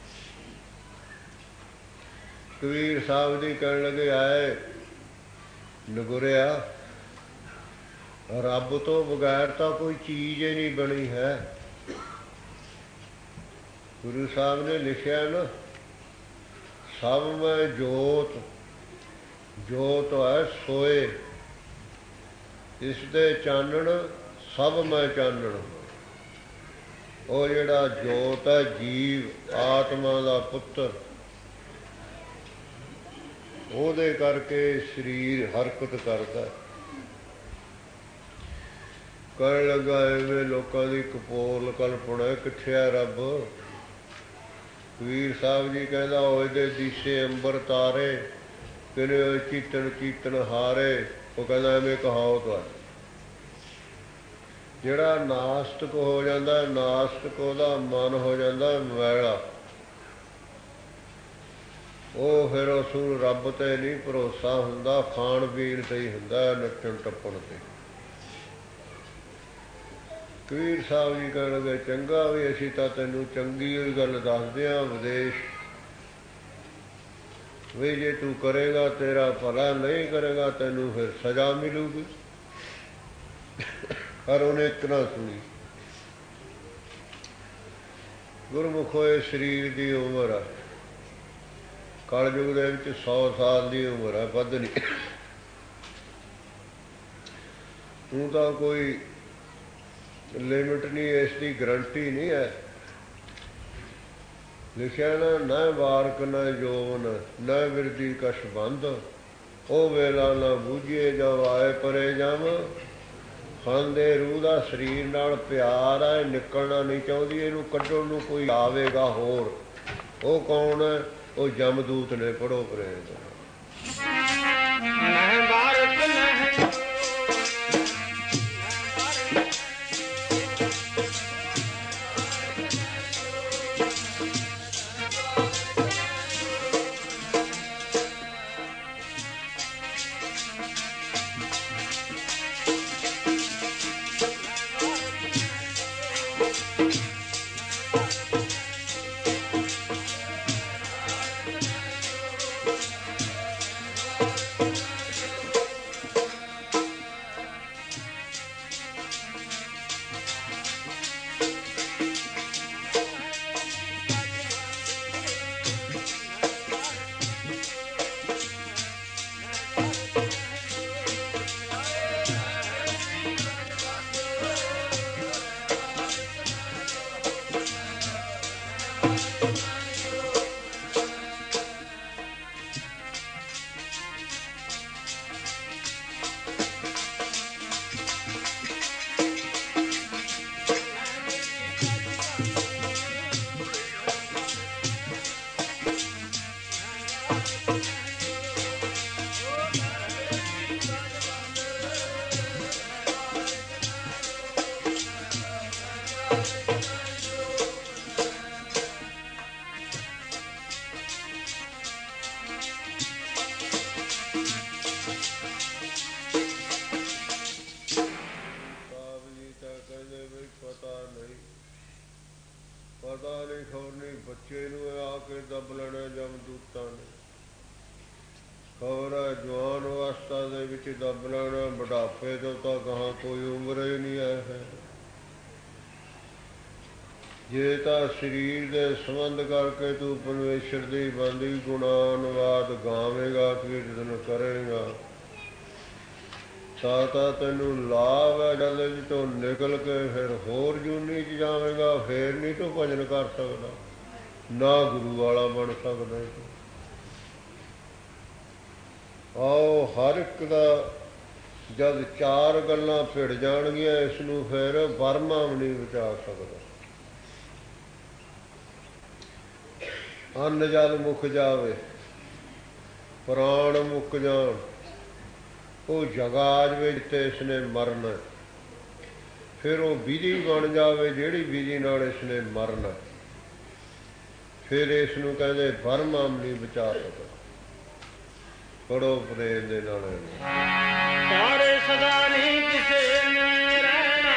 ਕਬੀਰ ਸਾਹਿਬ ਜੀ ਕਹਿਣ ਲੱਗੇ ਆਏ ਨਗੁਰਿਆ, ਰੱਬ ਤੋਂ ਬਗੈਰ ਤਾਂ ਕੋਈ ਚੀਜ਼ ਹੀ ਨਹੀਂ ਬਣੀ ਹੈ। ਗੁਰੂ ਸਾਹਿਬ ਨੇ ਲਿਖਿਆ ਨਾ, ਸਭ ਮੈਂ ਜੋਤ, ਜੋਤ ਹੈ ਸੋਏ, ਇਸ ਦੇ ਚਾਨਣ ਸਭ ਮੈਂ ਚਾਨਣ। ਉਹ ਜਿਹੜਾ ਜੋਤ ਹੈ ਜੀਵ, ਆਤਮਾ ਦਾ ਪੁੱਤਰ, ਉਹਦੇ ਕਰਕੇ ਸਰੀਰ ਹਰਕਤ ਕਰਦਾ। ਕਹਿਣ ਲੱਗਾ ਐਵੇਂ ਲੋਕਾਂ ਦੀ ਕਪੋਲ ਕਲਪਨਾ, ਕਿੱਥੇ ਆ ਰੱਬ? ਕਬੀਰ ਸਾਹਿਬ ਜੀ ਕਹਿੰਦਾ ਉਹ ਇਹਦੇ ਦਿਸੇ ਅੰਬਰ ਤਾਰੇ, ਕਿਨੇ ਚੀਤਣ ਚੀਤਣ ਹਾਰੇ। ਉਹ ਕਹਿੰਦਾ ਐਵੇਂ ਕਹਾਓ ਤੁਹਾਡੇ। ਜਿਹੜਾ ਨਾਸਤਕ ਹੋ ਜਾਂਦਾ, ਨਾਸਤਕ ਉਹਦਾ ਮਨ ਹੋ ਜਾਂਦਾ ਮੈਲਾ, ਉਹ ਫਿਰ ਉਸ ਨੂੰ ਰੱਬ 'ਤੇ ਨਹੀਂ ਭਰੋਸਾ ਹੁੰਦਾ, ਖਾਣ ਪੀਣ 'ਤੇ ਹੀ ਹੁੰਦਾ, ਨੱਚਣ ਟੱਪਣ 'ਤੇ। ਕਬੀਰ ਸਾਹਿਬ ਜੀ ਕਹਿਣ ਲੱਗੇ ਚੰਗਾ ਵੀ ਅਸੀਂ ਤਾਂ ਤੈਨੂੰ ਚੰਗੀ ਹੋਈ ਗੱਲ ਦੱਸਦੇ ਹਾਂ ਉਪਦੇਸ਼, ਵੀ ਜੇ ਤੂੰ ਕਰੇਗਾ ਤੇਰਾ ਭਲਾ, ਨਹੀਂ ਕਰੇਗਾ ਤੈਨੂੰ ਫਿਰ ਸਜ਼ਾ ਮਿਲੂਗੀ। ਪਰ ਉਹਨੇ ਇੱਕ ਨਾ ਸੁਣੀ। ਗੁਰਮੁਖ ਹੋਏ ਸਰੀਰ ਦੀ ਉਮਰ ਆ, ਕਲਯੁਗ ਦੇ ਵਿੱਚ 100 ਸਾਲ ਦੀ ਉਮਰ ਹੈ, ਵੱਧ ਨਹੀਂ। ਤੂੰ ਤਾਂ ਕੋਈ ਲਿਮਿਟ ਨਹੀਂ, ਇਸ ਦੀ ਗਰੰਟੀ ਨਹੀਂ ਹੈ। ਲਿਖਿਆ ਨਾ ਵਾਰਕ ਨਾ ਯੋਵਨ ਨਾ ਵਿਰਦੀ ਕਛ ਬੰਧ, ਉਹ ਵੇਲਾ ਨਾ ਬੂਝੀਏ ਜਦ ਆਏ ਪਰੇ ਜਮ। ਖਾਂਦੇ ਰੂਹ ਦਾ ਸਰੀਰ ਨਾਲ ਪਿਆਰ ਹੈ, ਨਿਕਲਣਾ ਨਹੀਂ ਚਾਹੁੰਦੀ, ਇਹਨੂੰ ਕੱਢਣ ਨੂੰ ਕੋਈ ਆਵੇਗਾ ਹੋਰ। ਉਹ ਕੌਣ ਹੈ? ਉਹ ਜਮਦੂਤ ਨੇ। ਪੜੋ ਪ੍ਰੇਮ ਪਤਾ ਨਹੀਂ ਖਬਰ ਨਹੀਂ ਬੱਚੇ ਨੂੰ ਆ ਕੇ ਦੱਬ ਲੈਣਾ ਜਮਦੂਤਾਂ ਨੇ, ਖਬਰ ਹੈ ਜਵਾਨ ਅਵਸਥਾ ਦੇ ਵਿੱਚ ਦੱਬ ਲੈਣਾ, ਬੁਢਾਪੇ ਤੋਂ ਤਾਂ ਗਾਹਾਂ ਕੋਈ ਉਮਰ ਹੀ ਨਹੀਂ ਹੈ। ਜੇ ਤਾਂ ਸਰੀਰ ਦੇ ਸੰਬੰਧ ਕਰਕੇ ਤੂੰ ਪਰਮੇਸ਼ਰ ਦੀ ਬੰਦਗੀ ਗੁਣਾਨੁਵਾਦ ਗਾਵੇਂਗਾ, ਕੀਰਤਨ ਕਰੇਗਾ, ਤਾਂ ਤੈਨੂੰ ਲਾਭ ਹੈ। ਜਦ ਤੋਂ ਨਿਕਲ ਕੇ ਫਿਰ ਹੋਰ ਜੂਨੀ 'ਚ ਜਾਵੇਂਗਾ, ਫੇਰ ਨਹੀਂ ਤੂੰ ਭਜਨ ਕਰ ਸਕਦਾ, ਨਾ ਗੁਰੂ ਵਾਲਾ ਬਣ ਸਕਦਾ। ਆਓ ਹਰ ਇੱਕ ਦਾ ਜਦ ਚਾਰ ਗੱਲਾਂ ਭਿੜ ਜਾਣਗੀਆਂ, ਇਸ ਨੂੰ ਫਿਰ ਬਰਮਾ ਵੀ ਨਹੀਂ ਬਚਾ ਸਕਦਾ। ਅੰਨ ਜਦ ਮੁੱਕ ਜਾਵੇ, ਪ੍ਰਾਣ ਮੁੱਕ ਜਾਣ, ਉਹ ਜਗ੍ਹਾ ਆ ਜਾਵੇ ਜਿੱਥੇ ਇਸਨੇ ਮਰਨਾ, ਫਿਰ ਉਹ ਵਿਧੀ ਬਣ ਜਾਵੇ ਜਿਹੜੀ ਵਿਧੀ ਨਾਲ ਇਸਨੇ ਮਰਨਾ, ਫਿਰ ਇਸ ਨੂੰ ਕਹਿੰਦੇ ਬਰਮਾ ਨਹੀਂ ਬਚਾ ਸਕਦਾ। ਪੜੋ ਪ੍ਰੇਮ ਦੇ ਨਾਲ ਸਾਰੇ ਸਦਾ ਨਹੀਂ ਕਿਸੇ ਨੇ ਰਹਿਣਾ,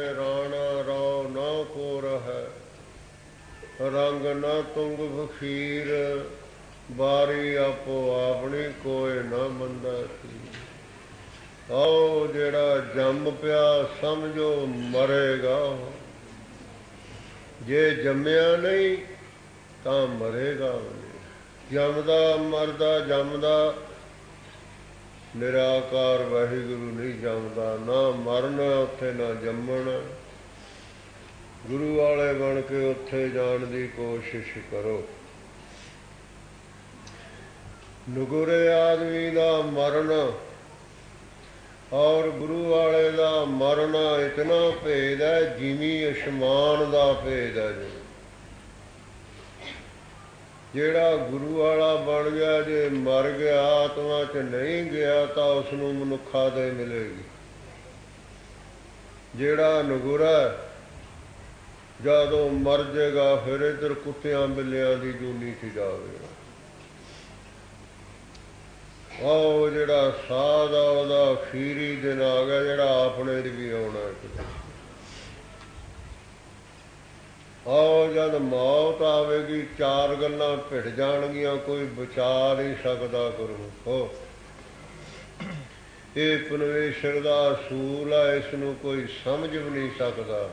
ਰਾਣਾ ਰੋ ਨਾ ਕੋ ਰਹਿ, ਰੰਗ ਨਾ ਤੁੰਗ ਬਖੀਰ, ਬਾਰੀ ਆਪੋ ਆਪਣੀ ਕੋਇ ਨਾ ਮੰਦਾ ਸੀ। ਆਓ ਜਿਹੜਾ ਜੰਮ ਪਿਆ ਸਮਝੋ ਮਰੇਗਾ, ਜੇ ਜੰਮਿਆ ਨਹੀਂ ਤਾਂ ਮਰੇਗਾ ਨਹੀਂ। ਜੰਮਦਾ ਮਰਦਾ ਜੰਮਦਾ, ਨਿਰਾਕਾਰ ਵਾਹਿਗੁਰੂ ਨਹੀਂ ਜੰਮਦਾ। ਨਾ ਮਰਨਾ ਉੱਥੇ ਨਾ ਜੰਮਣਾ। ਗੁਰੂ ਵਾਲੇ ਬਣ ਕੇ ਉੱਥੇ ਜਾਣ ਦੀ ਕੋਸ਼ਿਸ਼ ਕਰੋ। ਨਗੁਰੇ ਆਦਮੀ ਦਾ ਮਰਨਾ ਔਰ ਗੁਰੂ ਵਾਲੇ ਦਾ ਮਰਨਾ ਇਤਨਾ ਭੇਦ ਹੈ, ਜਿਵੇਂ ਅਸਮਾਨ ਦਾ ਭੇਦ ਹੈ। ਜਿਹੜਾ ਗੁਰੂ ਵਾਲਾ ਬਣ ਗਿਆ, ਜੇ ਮਰ ਗਿਆ ਆਤਮਾ 'ਚ ਨਹੀਂ ਗਿਆ ਤਾਂ ਉਸ ਨੂੰ ਮਨੁੱਖਾ ਦੇ ਮਿਲੇਗੀ। ਜਿਹੜਾ ਨਗੁਰਾ ਜਦੋਂ ਮਰ ਜਾਏਗਾ ਫਿਰ ਇੱਧਰ ਕੁੱਤਿਆਂ ਬਿੱਲਿਆਂ ਦੀ ਜੂਨੀ 'ਚ ਜਾਵੇਗਾ। ਆਹ ਜਿਹੜਾ ਸਾਧ ਆ ਉਹਦਾ ਅਖੀਰੀ ਦਿਨ ਆ ਗਿਆ, ਜਿਹੜਾ ਆਪਣੇ 'ਚ ਵੀ ਆਉਣਾ ਕਿਤੇ। ਆਓ ਜਦ ਮੌਤ ਆਵੇਗੀ, ਚਾਰ ਗੱਲਾਂ ਭਿੜ ਜਾਣਗੀਆਂ, ਕੋਈ ਬਚਾ ਨਹੀਂ ਸਕਦਾ ਗੁਰਮੁਖੋ। ਇਹ ਪਰਮੇਸ਼ਰ ਦਾ ਅਸੂਲ ਆ, ਇਸ ਨੂੰ ਕੋਈ ਸਮਝ ਵੀ ਨਹੀਂ ਸਕਦਾ।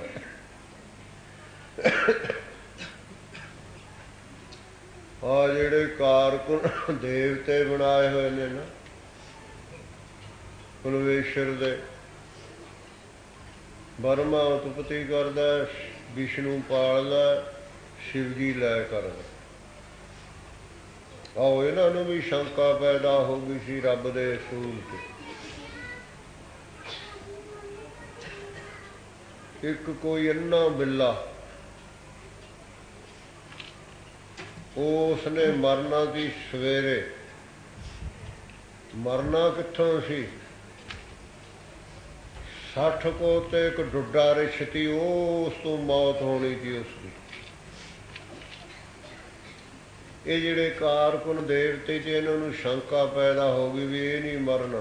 ਆ ਜਿਹੜੇ ਕਾਰਕੁਨ ਦੇਵਤੇ ਬਣਾਏ ਹੋਏ ਨੇ ਨਾ ਪਰਮੇਸ਼ਰ ਦੇ, ਬਰਮਾ ਉਤਪਤੀ ਕਰਦਾ, ਵਿਸ਼ਨੂੰ ਪਾਲਦਾ, ਸ਼ਿਵ ਜੀ ਲੈ ਕਰਦਾ। ਆਓ ਇਹਨਾਂ ਨੂੰ ਵੀ ਸ਼ੰਕਾ ਪੈਦਾ ਹੋ ਗਈ ਸੀ ਰੱਬ ਦੇ ਅਸੂਲ ਤੇ। ਇੱਕ ਕੋਈ ਅੰਨਾ ਬਿੱਲਾ, ਉਸਨੇ ਮਰਨਾ ਸੀ ਸਵੇਰੇ। ਮਰਨਾ ਕਿੱਥੋਂ ਸੀ? 60 ਕੋ ਤੇ ਇੱਕ ਡੁੱਡਾ ਰਿਛ ਤੀ, ਉਸ ਤੋਂ ਮੌਤ ਹੋਣੀ ਸੀ ਉਸਦੀ। ਇਹ ਜਿਹੜੇ ਕਾਰਕੁਨ ਦੇਵਤੇ 'ਚ ਇਹਨਾਂ ਨੂੰ ਸ਼ੰਕਾ ਪੈਦਾ ਹੋ ਗਈ ਵੀ ਇਹ ਨਹੀਂ ਮਰਨਾ।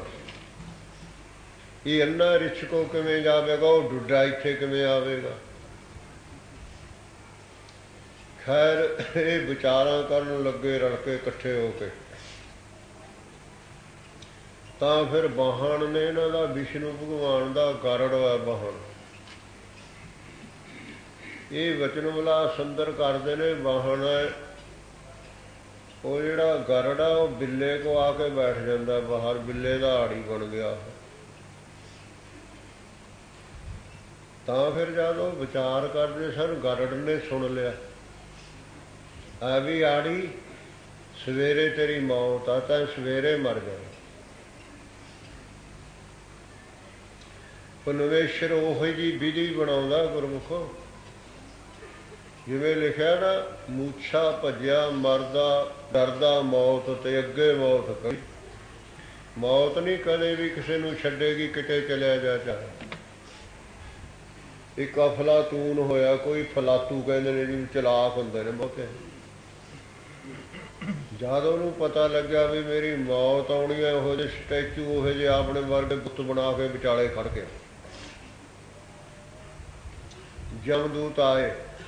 ਇਹ ਅੰਨਾ ਰਿਛ ਕੋ ਕਿਵੇਂ ਜਾਵੇਗਾ, ਉਹ ਡੁੱਡਾ ਇੱਥੇ ਕਿਵੇਂ ਆਵੇਗਾ? ਖੈਰ ਇਹ ਵਿਚਾਰਾਂ ਕਰਨ ਲੱਗੇ ਰਲ ਕੇ ਇਕੱਠੇ ਹੋ ਕੇ। ਤਾਂ ਫਿਰ ਵਾਹਣ ਨੇ ਇਹਨਾਂ ਦਾ, ਵਿਸ਼ਨੂੰ ਭਗਵਾਨ ਦਾ ਗਰੜ ਹੈ ਵਾਹਣ। ਇਹ ਵਚਨ ਵਿਲਾਸ ਅੰਦਰ ਕਰਦੇ ਨੇ। ਵਾਹਣ ਹੈ ਉਹ ਜਿਹੜਾ ਗਰੜ ਆ, ਉਹ ਬਿੱਲੇ ਕੋ ਆ ਕੇ ਬੈਠ ਜਾਂਦਾ ਬਾਹਰ, ਬਿੱਲੇ ਦਾ ਆੜੀ ਬਣ ਗਿਆ। ਤਾਂ ਫਿਰ ਜਦ ਉਹ ਵਿਚਾਰ ਕਰਦੇ ਸਨ, ਗਰੜ ਨੇ ਸੁਣ ਲਿਆ, ਆ ਵੀ ਆੜੀ ਸਵੇਰੇ ਤੇਰੀ ਮੌਤ ਆ, ਤਾਂ ਸਵੇਰੇ ਮਰ ਜਾਣਾ। ਪਰਮੇਸ਼ਰ ਉਹੋ ਜਿਹੀ ਵਿਧੀ ਬਣਾਉਂਦਾ ਗੁਰਮੁਖੋ, ਜਿਵੇਂ ਲਿਖਿਆ ਨਾ, ਮੂਛਾ ਭੱਜਿਆ ਮਰਦਾ, ਡਰਦਾ ਮੌਤ ਤੇ ਅੱਗੇ ਮੌਤ ਕਰੀ। ਮੌਤ ਨਹੀਂ ਕਦੇ ਵੀ ਕਿਸੇ ਨੂੰ ਛੱਡੇਗੀ, ਕਿਤੇ ਚਲਿਆ ਜਾ ਚਾਹੇ। ਇੱਕ ਅਫਲਾਤੂਨ ਹੋਇਆ, ਕੋਈ ਫਲਾਤੂ ਕਹਿੰਦੇ ਨੇ ਜੀ, ਚਲਾਕ ਹੁੰਦੇ ਨੇ ਬਹੁਤੇ। ਜਦ ਉਹਨੂੰ ਪਤਾ ਲੱਗਿਆ ਵੀ ਮੇਰੀ ਮੌਤ ਆਉਣੀ ਹੈ, ਉਹੋ ਜਿਹੇ ਸਟੈਚੂ, ਉਹੋ ਜਿਹੇ ਆਪਣੇ ਵਰਗੇ ਬੁੱਤ ਬਣਾ ਕੇ ਵਿਚਾਲੇ ਖੜ ਗਿਆ। ਜਮਦੂਤ ਆਏ,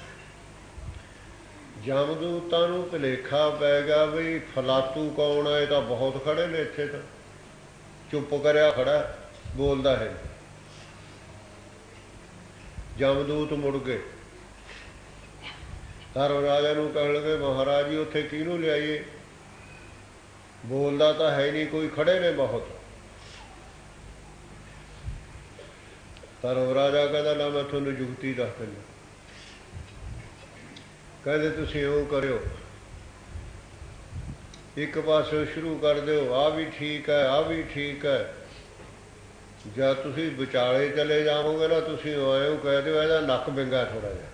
ਜਮਦੂਤਾਂ ਨੂੰ ਭੁਲੇਖਾ ਪੈ ਗਿਆ ਵੀ ਫਲਾਤੂ ਕੌਣ ਹੈ, ਇਹ ਤਾਂ ਬਹੁਤ ਖੜੇ ਨੇ ਇੱਥੇ। ਤਾਂ ਚੁੱਪ ਕਰਿਆ ਖੜਾ, ਬੋਲਦਾ ਹੈ। ਜਮਦੂਤ ਮੁੜ ਗਏ, ਧਰਮ ਰਾਜਾ ਨੂੰ ਕਹਿਣ ਲੱਗੇ, ਮਹਾਰਾਜ ਜੀ ਉੱਥੇ ਕਿਹਨੂੰ ਲਿਆਈਏ? ਬੋਲਦਾ ਤਾਂ ਹੈ ਨਹੀਂ ਕੋਈ, ਖੜੇ ਨੇ ਬਹੁਤ। ਧਰਮ ਰਾਜਾ ਕਹਿੰਦਾ, ਨਾ ਮੈਂ ਤੁਹਾਨੂੰ ਜੁਗਤੀ ਦੱਸ ਦਿੰਦਾ। ਕਹਿੰਦੇ ਤੁਸੀਂ ਇਉਂ ਕਰਿਓ, ਇੱਕ ਪਾਸੇ ਸ਼ੁਰੂ ਕਰ ਦਿਓ, ਆਹ ਵੀ ਠੀਕ ਹੈ, ਆਹ ਵੀ ਠੀਕ ਹੈ। ਜਦ ਤੁਸੀਂ ਵਿਚਾਲੇ ਚਲੇ ਜਾਓਗੇ ਨਾ, ਤੁਸੀਂ ਇਉਂ ਕਹਿ ਦਿਓ ਇਹਦਾ ਨੱਕ ਵਿੰਗਾ ਥੋੜ੍ਹਾ ਜਿਹਾ।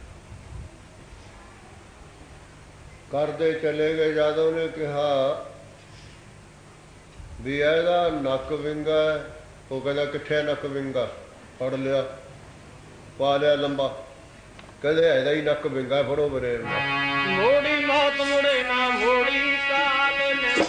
ਕਰਦੇ ਚਲੇ ਗਏ। ਜਦ ਉਹਨੇ ਕਿਹਾ ਵੀ ਇਹਦਾ ਨੱਕ ਵਿੰਗਾ, ਉਹ ਕਹਿੰਦਾ ਕਿੱਥੇ ਨੱਕ ਵਿੰਗਾ? ਫੜ ਲਿਆ, ਪਾ ਲਿਆ ਲੰਬਾ, ਕਹਿੰਦੇ ਇਹਦਾ ਹੀ ਨੱਕ ਵਿੰਗਾ, ਫੜੋ ਮੇਰੇ। ਮੋੜੀ ਮੌਤ ਮੁੜੇ ਨਾ ਮੋੜੀ ਕਾਲ ਨੇ,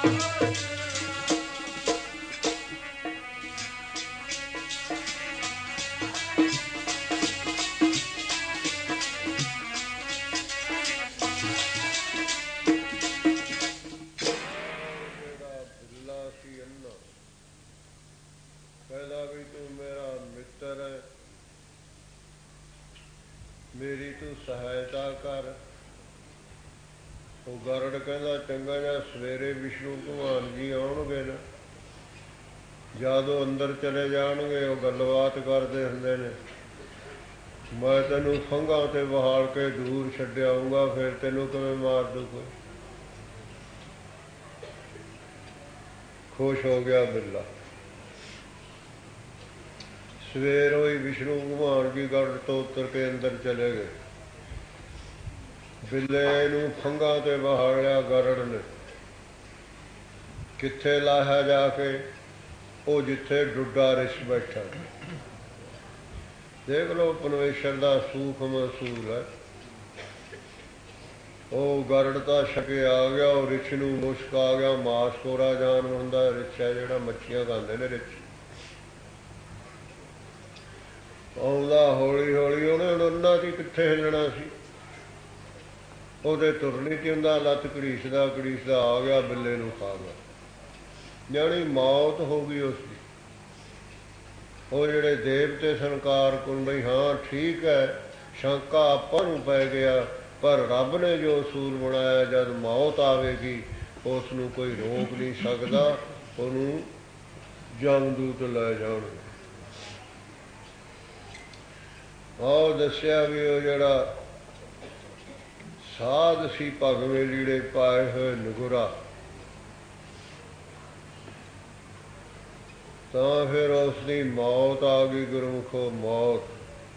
ਕਹਿੰਦਾ ਵੀ ਤੂੰ ਮੇਰਾ ਮਿੱਤਰ ਹੈ, ਮੇਰੀ ਤੂੰ ਸਹਾਇਤਾ ਕਰ। ਉਹ ਗਰੜ ਕਹਿੰਦਾ ਚੰਗਾ ਜਿਹਾ ਸਵੇਰੇ ਵਿਸ਼ਨੂੰ ਭਗਵਾਨ ਜੀ ਆਉਣਗੇ ਨਾ, ਜਦੋਂ ਅੰਦਰ ਚਲੇ ਜਾਣਗੇ ਉਹ ਗੱਲਬਾਤ ਕਰਦੇ ਹੁੰਦੇ ਨੇ, ਮੈਂ ਤੈਨੂੰ ਖੰਘਾਂ ਤੇ ਬਹਾਲ ਕੇ ਦੂਰ ਛੱਡ ਆਊਂਗਾ, ਫਿਰ ਤੈਨੂੰ ਕਿਵੇਂ ਮਾਰ ਦੂ ਕੋਈ। ਖੁਸ਼ ਹੋ ਗਿਆ ਬਿੱਲਾ। ਸਵੇਰ ਹੋਈ ਵਿਸ਼ਨੂੰ ਭਗਵਾਨ ਜੀ ਗਰੜ ਤੋਂ ਉਤਰ ਕੇ ਅੰਦਰ ਚਲੇ ਗਏ। ਬਿੱਲੇ ਨੂੰ ਖੰਘਾਂ ਤੇ ਬਹਾਲਿਆ ਗਰੜ ਨੇ। ਕਿੱਥੇ ਲਾਇਆ ਜਾ ਕੇ? ਉਹ ਜਿੱਥੇ ਡੁੱਡਾ ਰਿਛ ਬੈਠਾ। ਦੇਖ ਲਓ ਪਰਮੇਸ਼ਰ ਦਾ ਸੂਖਮ ਅਸੂਲ ਹੈ। ਉਹ ਗਰੜ ਤਾਂ ਛਕੇ ਆ ਗਿਆ, ਉਹ ਰਿਛ ਨੂੰ ਮੁਸ਼ਕ ਆ ਗਿਆ। ਮਾਸ ਕੋਰਾ ਜਾਨ ਹੁੰਦਾ ਰਿਛ ਹੈ ਜਿਹੜਾ, ਮੱਛੀਆਂ ਖਾਂਦੇ ਨੇ ਰਿਛ। ਆਉਂਦਾ ਹੌਲੀ ਹੌਲੀ, ਉਹਨੇ ਉਹਨਾਂ ਦੀ ਕਿੱਥੇ ਹਿੱਲਣਾ ਸੀ, ਉਹਦੇ ਤੁਰਨੀ ਚ ਹੁੰਦਾ, ਲੱਤ ਘੜੀਸਦਾ ਘੜੀਸਦਾ ਆ ਗਿਆ, ਬਿੱਲੇ ਨੂੰ ਖਾ ਗਿਆ। ਜਾਣੀ ਮੌਤ ਹੋ ਗਈ ਉਸਦੀ। ਉਹ ਜਿਹੜੇ ਦੇਵਤੇ ਸੰਕਾਰ ਕੋਲ ਬਈ ਹਾਂ ਠੀਕ ਹੈ, ਸ਼ੰਕਾ ਆਪਾਂ ਨੂੰ ਪੈ ਗਿਆ, ਪਰ ਰੱਬ ਨੇ ਜੋ ਅਸੂਲ ਬਣਾਇਆ, ਜਦ ਮੌਤ ਆਵੇਗੀ ਉਸ ਨੂੰ ਕੋਈ ਰੋਕ ਨਹੀਂ ਸਕਦਾ, ਉਹਨੂੰ ਜਮਦੂਤ ਲੈ ਜਾਣਗੇ। ਆਹ ਦੱਸਿਆ ਵੀ ਉਹ ਜਿਹੜਾ ਸਾਧ ਸੀ ਭਗਵੇਂ ਲੀੜੇ ਪਾਏ ਹੋਏ ਨਗੁਰਾ, ਤਾਂ ਫਿਰ ਉਸ ਦੀ ਮੌਤ ਆ ਗਈ। ਗੁਰਮੁਖੋ ਮੌਤ।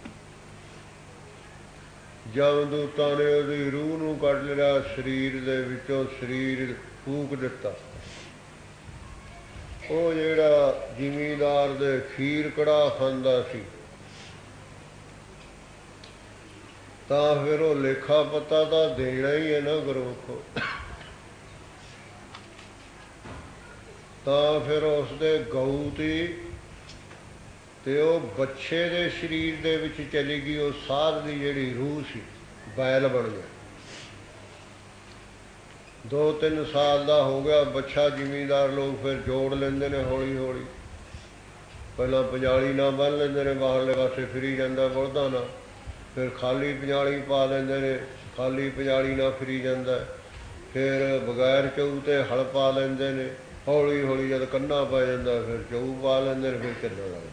ਜਮਦੂਤਾਂ ਨੇ ਉਹਦੀ ਰੂਹ ਨੂੰ ਕੱਢ ਲਿਆ ਸਰੀਰ ਦੇ ਵਿੱਚੋਂ, ਸਰੀਰ ਫੂਕ ਦਿੱਤਾ। ਉਹ ਜਿਹੜਾ ਜ਼ਿਮੀਂਦਾਰ ਦੇ ਖੀਰ ਕੜਾਹ ਖਾਂਦਾ ਸੀ, ਤਾਂ ਫਿਰ ਉਹ ਲੇਖਾ ਪਤਾ ਤਾਂ ਦੇਣਾ ਹੀ ਹੈ ਨਾ ਗੁਰਮੁਖੋ। ਤਾਂ ਫਿਰ ਉਸਦੇ ਗਊ ਦੀ ਤੇ ਉਹ ਬੱਚੇ ਦੇ ਸਰੀਰ ਦੇ ਵਿੱਚ ਚਲੀ ਗਈ। ਉਹ ਸਾਧ ਦੀ ਜਿਹੜੀ ਰੂਹ ਸੀ, ਬੈਲ ਬਣ ਗਿਆ। 2-3 ਸਾਲ ਦਾ ਹੋ ਗਿਆ ਬੱਚਾ। ਜ਼ਿਮੀਂਦਾਰ ਲੋਕ ਫਿਰ ਜੋੜ ਲੈਂਦੇ ਨੇ ਹੌਲੀ ਹੌਲੀ। ਪਹਿਲਾਂ ਪੰਜਾਲੀ ਨਾਲ ਬੰਨ੍ਹ ਲੈਂਦੇ ਨੇ, ਬਾਹਰਲੇ ਪਾਸੇ ਫਿਰੀ ਜਾਂਦਾ ਬਲਦਾਂ ਨਾਲ। ਫਿਰ ਖਾਲੀ ਪੰਜਾਲੀ ਪਾ ਲੈਂਦੇ ਨੇ, ਖਾਲੀ ਪੰਜਾਲੀ ਨਾਲ ਫਿਰੀ ਜਾਂਦਾ। ਫਿਰ ਬਗੈਰ ਚਊ ਤੇ ਹਲ ਪਾ ਲੈਂਦੇ ਨੇ। ਹੌਲੀ ਹੌਲੀ ਜਦ ਕੰਨਾ ਪੈ ਜਾਂਦਾ ਫਿਰ ਚਊ ਪਾ ਲੈਂਦੇ ਨੇ, ਫਿਰ ਚੱਲਣ ਲੱਗ ਜਾਂਦਾ।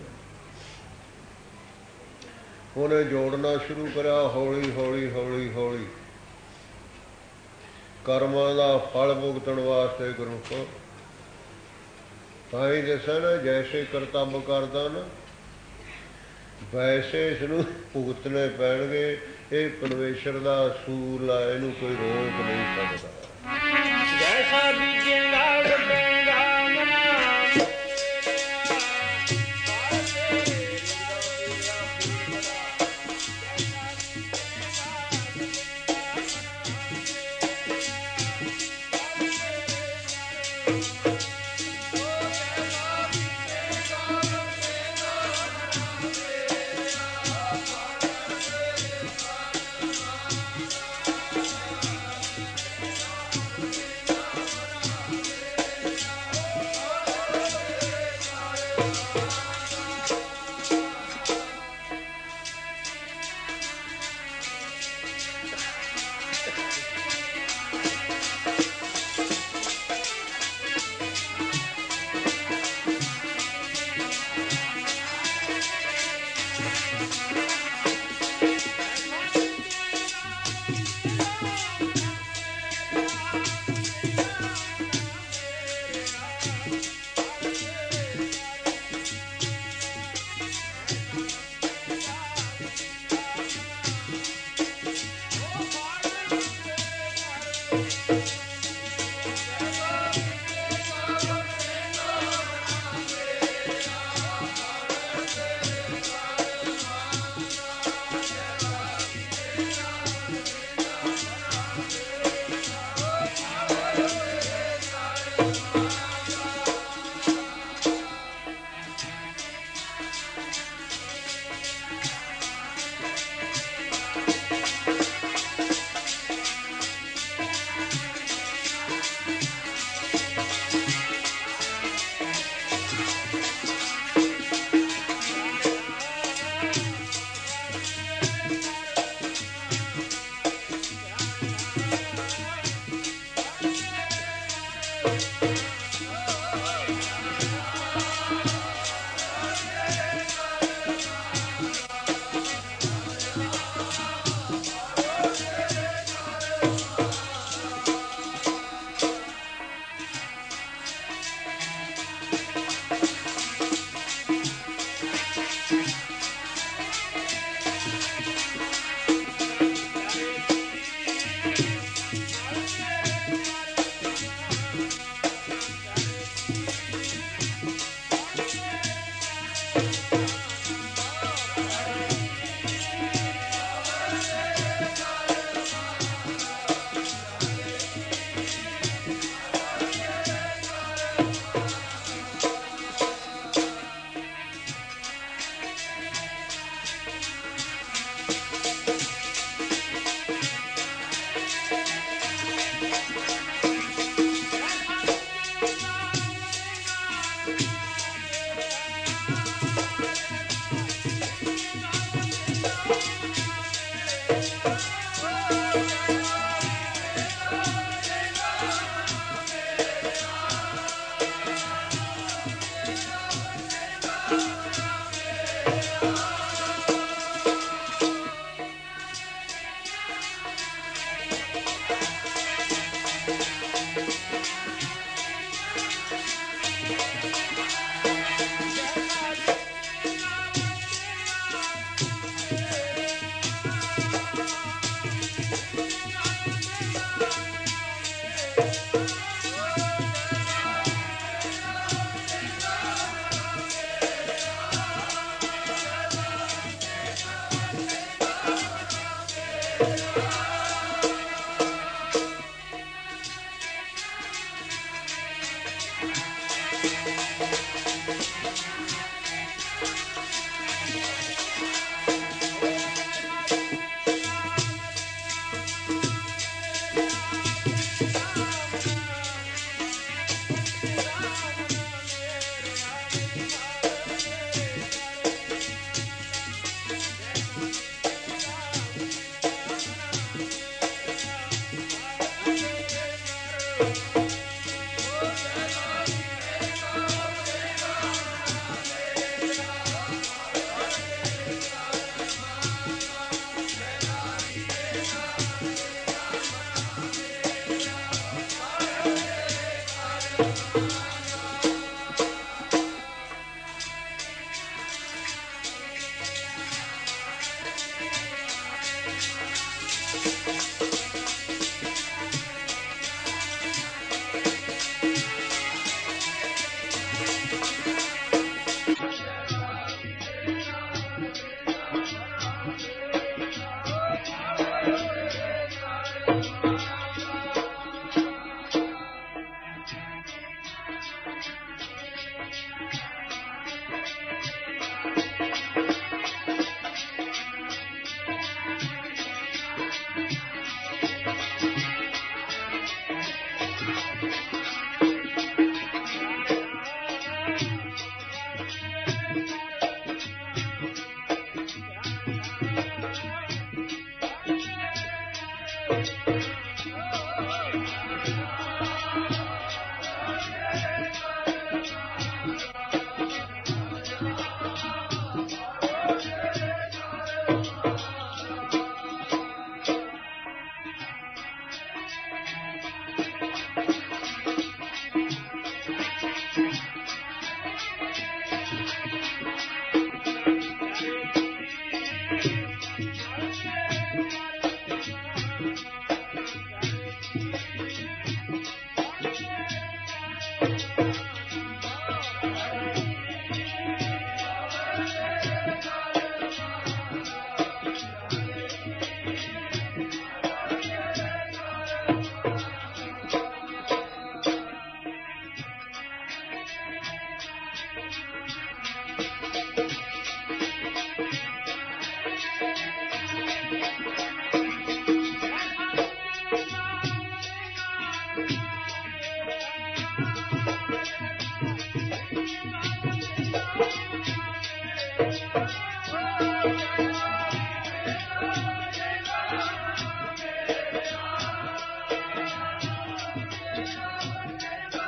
ਉਹਨੇ ਜੋੜਨਾ ਸ਼ੁਰੂ ਕਰਿਆ ਹੌਲੀ ਹੌਲੀ ਹੌਲੀ ਹੌਲੀ, ਕਰਮਾਂ ਦਾ ਫਲ ਭੁਗਤਣ ਵਾਸਤੇ ਗੁਰਮੁਖੋ। ਤਾਂ ਹੀ ਦੱਸਿਆ ਨਾ, ਜੈਸੇ ਕਰਤੱਵ ਕਰਦਾ ਨਾ ਵੈਸੇ ਇਸਨੂੰ ਭੁਗਤਣੇ ਪੈਣਗੇ। ਇਹ ਪਰਮੇਸ਼ਰ ਦਾ ਅਸੂਲ ਆ, ਇਹਨੂੰ ਕੋਈ ਰੋਕ ਨਹੀਂ ਸਕਦਾ। ਜੈਸਾ ਬੀਜੇਗਾ ਵੱਢੇਗਾ ਮਨਾ,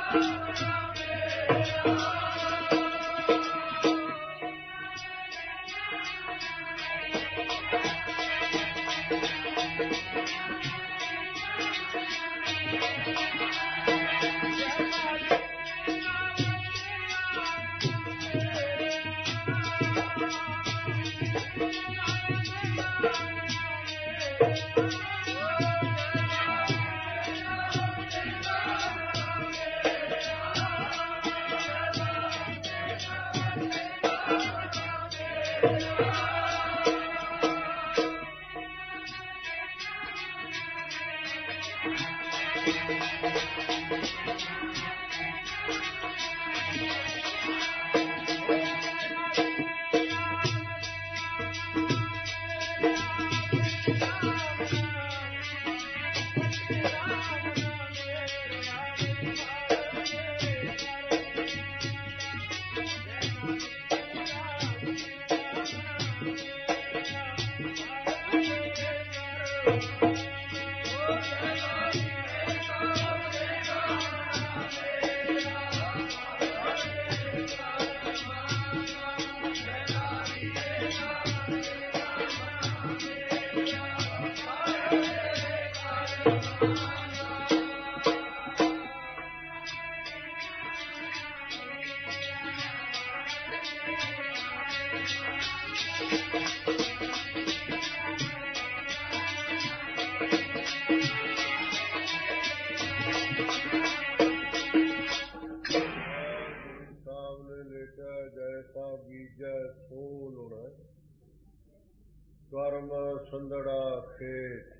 ਕਰਮ ਸੰਦੜਾ ਖੇਤ,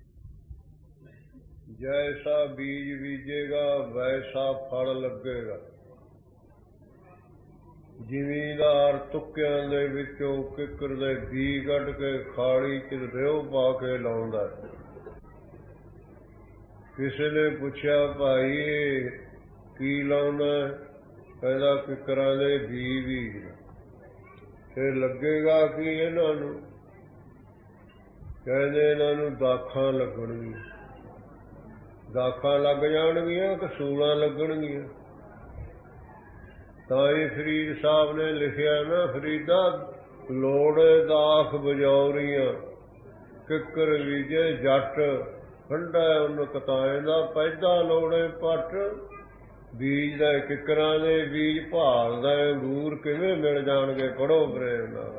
ਜੈਸਾ ਬੀਜ ਬੀਜੇਗਾ ਵੈਸਾ ਫਲ ਲੱਗੇਗਾ। ਜ਼ਿਮੀਂਦਾਰ ਤੁੱਕਿਆਂ ਦੇ ਵਿੱਚੋਂ ਕਿੱਕਰ ਦੇ ਬੀਜ ਕੱਢ ਕੇ ਖਾਲੀ 'ਚ ਰਿਓ ਪਾ ਕੇ ਲਾਉਂਦਾ। ਕਿਸੇ ਨੇ ਪੁੱਛਿਆ, ਭਾਈ ਇਹ ਕੀ ਲਾਉਣਾ? ਕਹਿੰਦਾ ਕਿੱਕਰਾਂ ਦੇ ਬੀਜ ਬੀਜ। ਫਿਰ ਲੱਗੇਗਾ ਕੀ ਇਹਨਾਂ ਨੂੰ? ਕਹਿੰਦੇ ਇਹਨਾਂ ਨੂੰ ਦਾਖਾਂ ਲੱਗਣਗੀਆਂ। ਦਾਖਾਂ ਲੱਗ ਜਾਣਗੀਆਂ ਕਿ ਸੂਲਾਂ ਲੱਗਣਗੀਆਂ? ਤਾਂ ਇਹ ਫਰੀਦ ਸਾਹਿਬ ਨੇ ਲਿਖਿਆ ਨਾ, ਫਰੀਦਾ ਲੋੜੇ ਦਾਖ ਬਜੌਰੀਆਂ, ਕਿੱਕਰ ਬੀਜੇ ਜੱਟ, ਠੰਡਾ ਉਹਨ ਕਤਾਏ ਦਾ ਪੈਦਾ ਲੋੜੇ ਪੱਟ। ਬੀਜ ਦਾ ਕਿੱਕਰਾਂ ਦੇ ਬੀਜ ਭਾਲਦਾ ਅੰਗੂਰ ਕਿਵੇਂ ਮਿਲ ਜਾਣਗੇ? ਪੜੋ ਪ੍ਰੇਮ ਨਾਲ।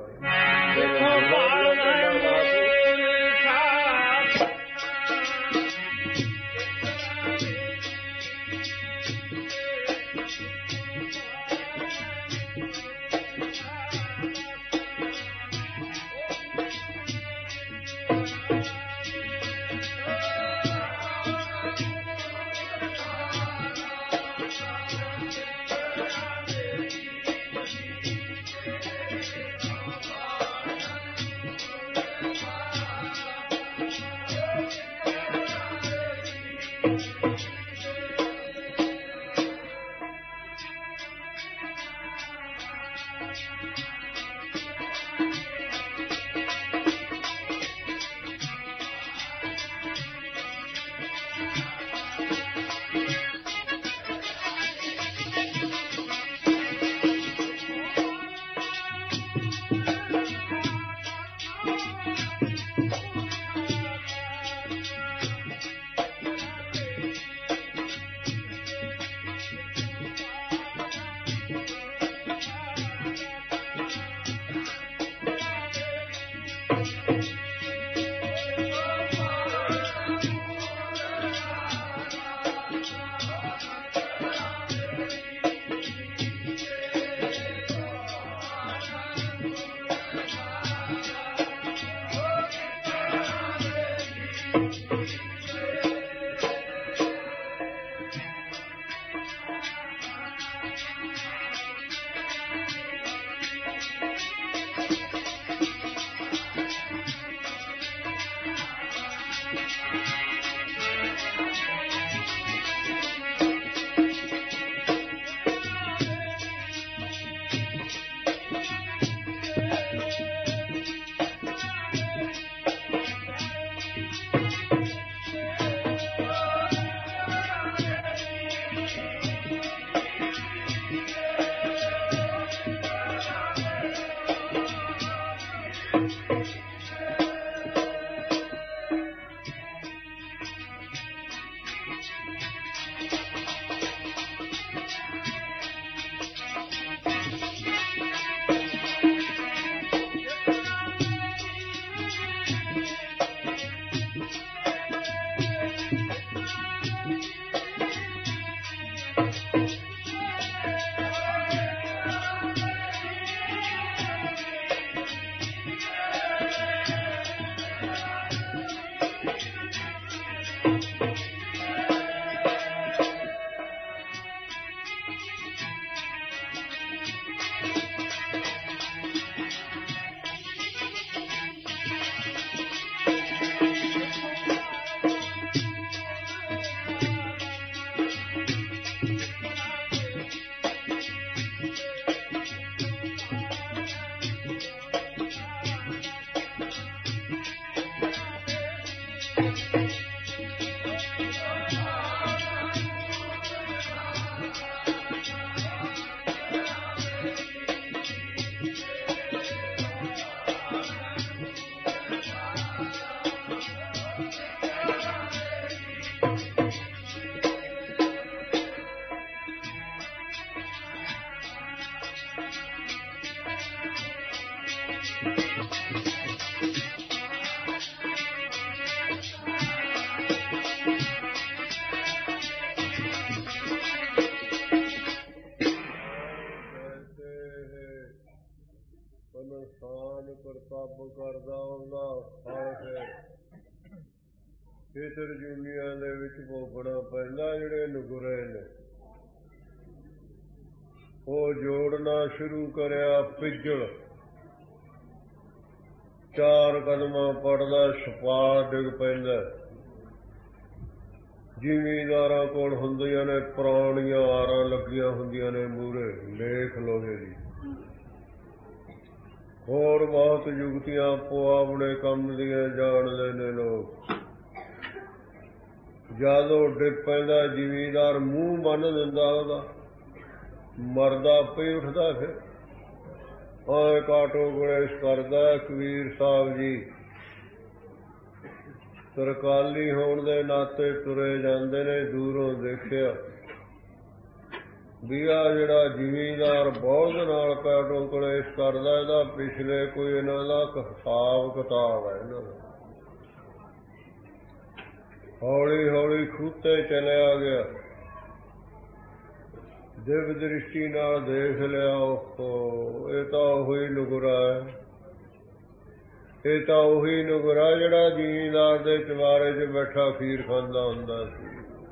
ਕਰਦਾ ਉਹਦਾ ਫਲ ਫਿਰ ਇਹ ਤਰਜੂਨੀਆਂ ਦੇ ਵਿੱਚ ਭੋਗਣਾ ਪੈਂਦਾ। ਜਿਹੜੇ ਨੁਗਰੇ ਨੇ ਉਹ ਜੋੜਨਾ ਸ਼ੁਰੂ ਕਰਿਆ ਪਿੱਜਲ, 4 ਕਦਮਾਂ ਪੜਦਾ ਛਪਾਰ ਡਿੱਗ ਪੈਂਦਾ। ਜ਼ਿਮੀਂਦਾਰਾਂ ਕੋਲ ਹੁੰਦੀਆਂ ਨੇ ਪੁਰਾਣੀਆਂ ਆਰਾਂ ਲੱਗੀਆਂ ਹੁੰਦੀਆਂ ਨੇ ਮੂਹਰੇ ਲੇਖ ਲੋਹੇ ਦੀ, ਹੋਰ ਬਹੁਤ ਯੁਕਤੀਆਂ ਆਪੋ ਆਪਣੇ ਕੰਮ ਦੀਆਂ ਜਾਣਦੇ ਨੇ ਲੋਕ। ਜਦ ਉਹ ਡਿੱਗ ਪੈਂਦਾ ਜ਼ਿਮੀਂਦਾਰ ਮੂੰਹ ਬੰਨ੍ਹ ਦਿੰਦਾ ਉਹਦਾ, ਮਰਦਾ ਆਪੇ ਉੱਠਦਾ। ਫਿਰ ਆਏ ਕਾਟੋ ਗਲੇਸ਼ ਕਰਦਾ। ਕਬੀਰ ਸਾਹਿਬ ਜੀ ਤਰਕਾਲੀ ਹੋਣ ਦੇ ਨਾਤੇ ਤੁਰੇ ਜਾਂਦੇ ਨੇ। ਦੂਰੋਂ ਦੇਖਿਆ ਵੀ ਆ ਜਿਹੜਾ ਜ਼ਿਮੀਂਦਾਰ ਬੌਧ ਨਾਲ ਕਾਟੋ ਕਲੇਸ਼ ਕਰਦਾ, ਇਹਦਾ ਪਿਛਲੇ ਕੋਈ ਇਹਨਾਂ ਦਾ ਹਿਸਾਬ ਕਿਤਾਬ ਹੈ ਇਹਨਾਂ ਦਾ। ਹੌਲੀ ਹੌਲੀ ਖੂਤੇ ਚਲਿਆ ਗਿਆ। ਦਿਵ ਦ੍ਰਿਸ਼ਟੀ ਨਾਲ ਦੇਖ ਲਿਆ, ਉਹ ਇਹ ਤਾਂ ਉਹੀ ਨੁਗਰਾ ਹੈ, ਇਹ ਤਾਂ ਉਹੀ ਨੁਗਰਾ ਜਿਹੜਾ ਜ਼ਿਮੀਂਦਾਰ ਦੇ ਚਵਾਰੇ 'ਚ ਬੈਠਾ ਖੀਰ ਖਾਂਦਾ ਹੁੰਦਾ ਸੀ।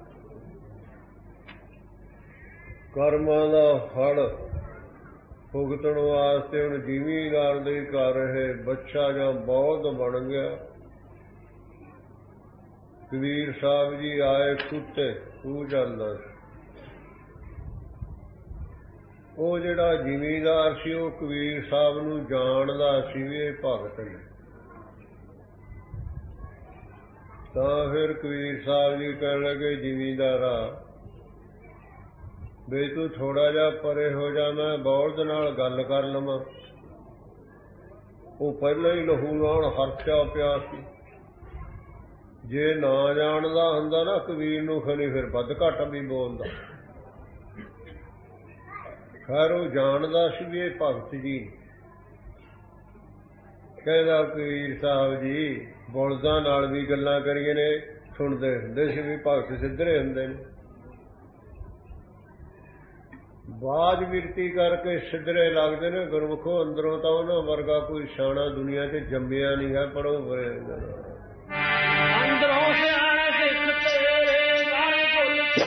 ਕਰਮਾਂ ਦਾ ਫਲ ਭੁਗਤਣ ਵਾਸਤੇ ਹੁਣ ਜ਼ਿਮੀਂਦਾਰ ਦੇ ਘਰ ਇਹ ਬੱਚਾ ਜਾਂ ਬੌਧ ਬਣ ਗਿਆ। ਕਬੀਰ ਸਾਹਿਬ ਜੀ ਆਏ ਖੂਤੇ, ਖੂਹ ਚੱਲਦਾ ਸੀ। ਉਹ ਜਿਹੜਾ ਜ਼ਿਮੀਂਦਾਰ ਸੀ ਉਹ ਕਬੀਰ ਸਾਹਿਬ ਨੂੰ ਜਾਣਦਾ ਸੀ ਵੀ ਇਹ ਭਗਤ ਨੇ। ਤਾਂ ਫਿਰ ਕਬੀਰ ਸਾਹਿਬ ਜੀ ਕਹਿਣ ਲੱਗੇ, ਜ਼ਿਮੀਂਦਾਰਾ ਵੀ ਤੂੰ ਥੋੜਾ ਜਿਹਾ ਪਰੇ ਹੋ ਜਾ, ਮੈਂ ਬੌਲਦ ਨਾਲ ਗੱਲ ਕਰ ਲਵਾਂ। ਉਹ ਪਹਿਲਾਂ ਹੀ ਲਹੂ ਨਾਲ ਹਰਚਾ ਪਿਆ ਸੀ। ਜੇ ਨਾ ਜਾਣਦਾ ਹੁੰਦਾ ਨਾ ਕਬੀਰ ਨੂੰ, ਖਨੀ ਫਿਰ ਵੱਧ ਘੱਟ ਵੀ ਬੋਲਦਾ। ਖੈਰ ਉਹ ਜਾਣਦਾ ਸੀ ਵੀ ਇਹ ਭਗਤ ਜੀ। ਕਹਿੰਦਾ ਕਬੀਰ ਸਾਹਿਬ ਜੀ ਬੌਲਦਾਂ ਨਾਲ ਵੀ ਗੱਲਾਂ ਕਰੀਏ ਨੇ, ਸੁਣਦੇ ਹੁੰਦੇ ਸੀ ਵੀ ਭਗਤ ਸਿੱਧਰੇ ਹੁੰਦੇ ਨੇ। ਬਾਜ ਬਿਰਤੀ ਕਰਕੇ ਸਿੱਧਰੇ ਲੱਗਦੇ ਨੇ ਗੁਰਮੁਖੋ, ਅੰਦਰੋਂ ਤਾਂ ਉਹਨਾਂ ਵਰਗਾ ਕੋਈ ਸਿਆਣਾ ਦੁਨੀਆ 'ਚ ਜੰਮਿਆ ਨਹੀਂ ਹੈ। ਪੜੋ ਬਰੇ ਅੰਦਰੋਂ ਸਿਆਣੇ ਸਿੱਖ ਤੇਰੇ ਨਾਲ ਭੁੱਲ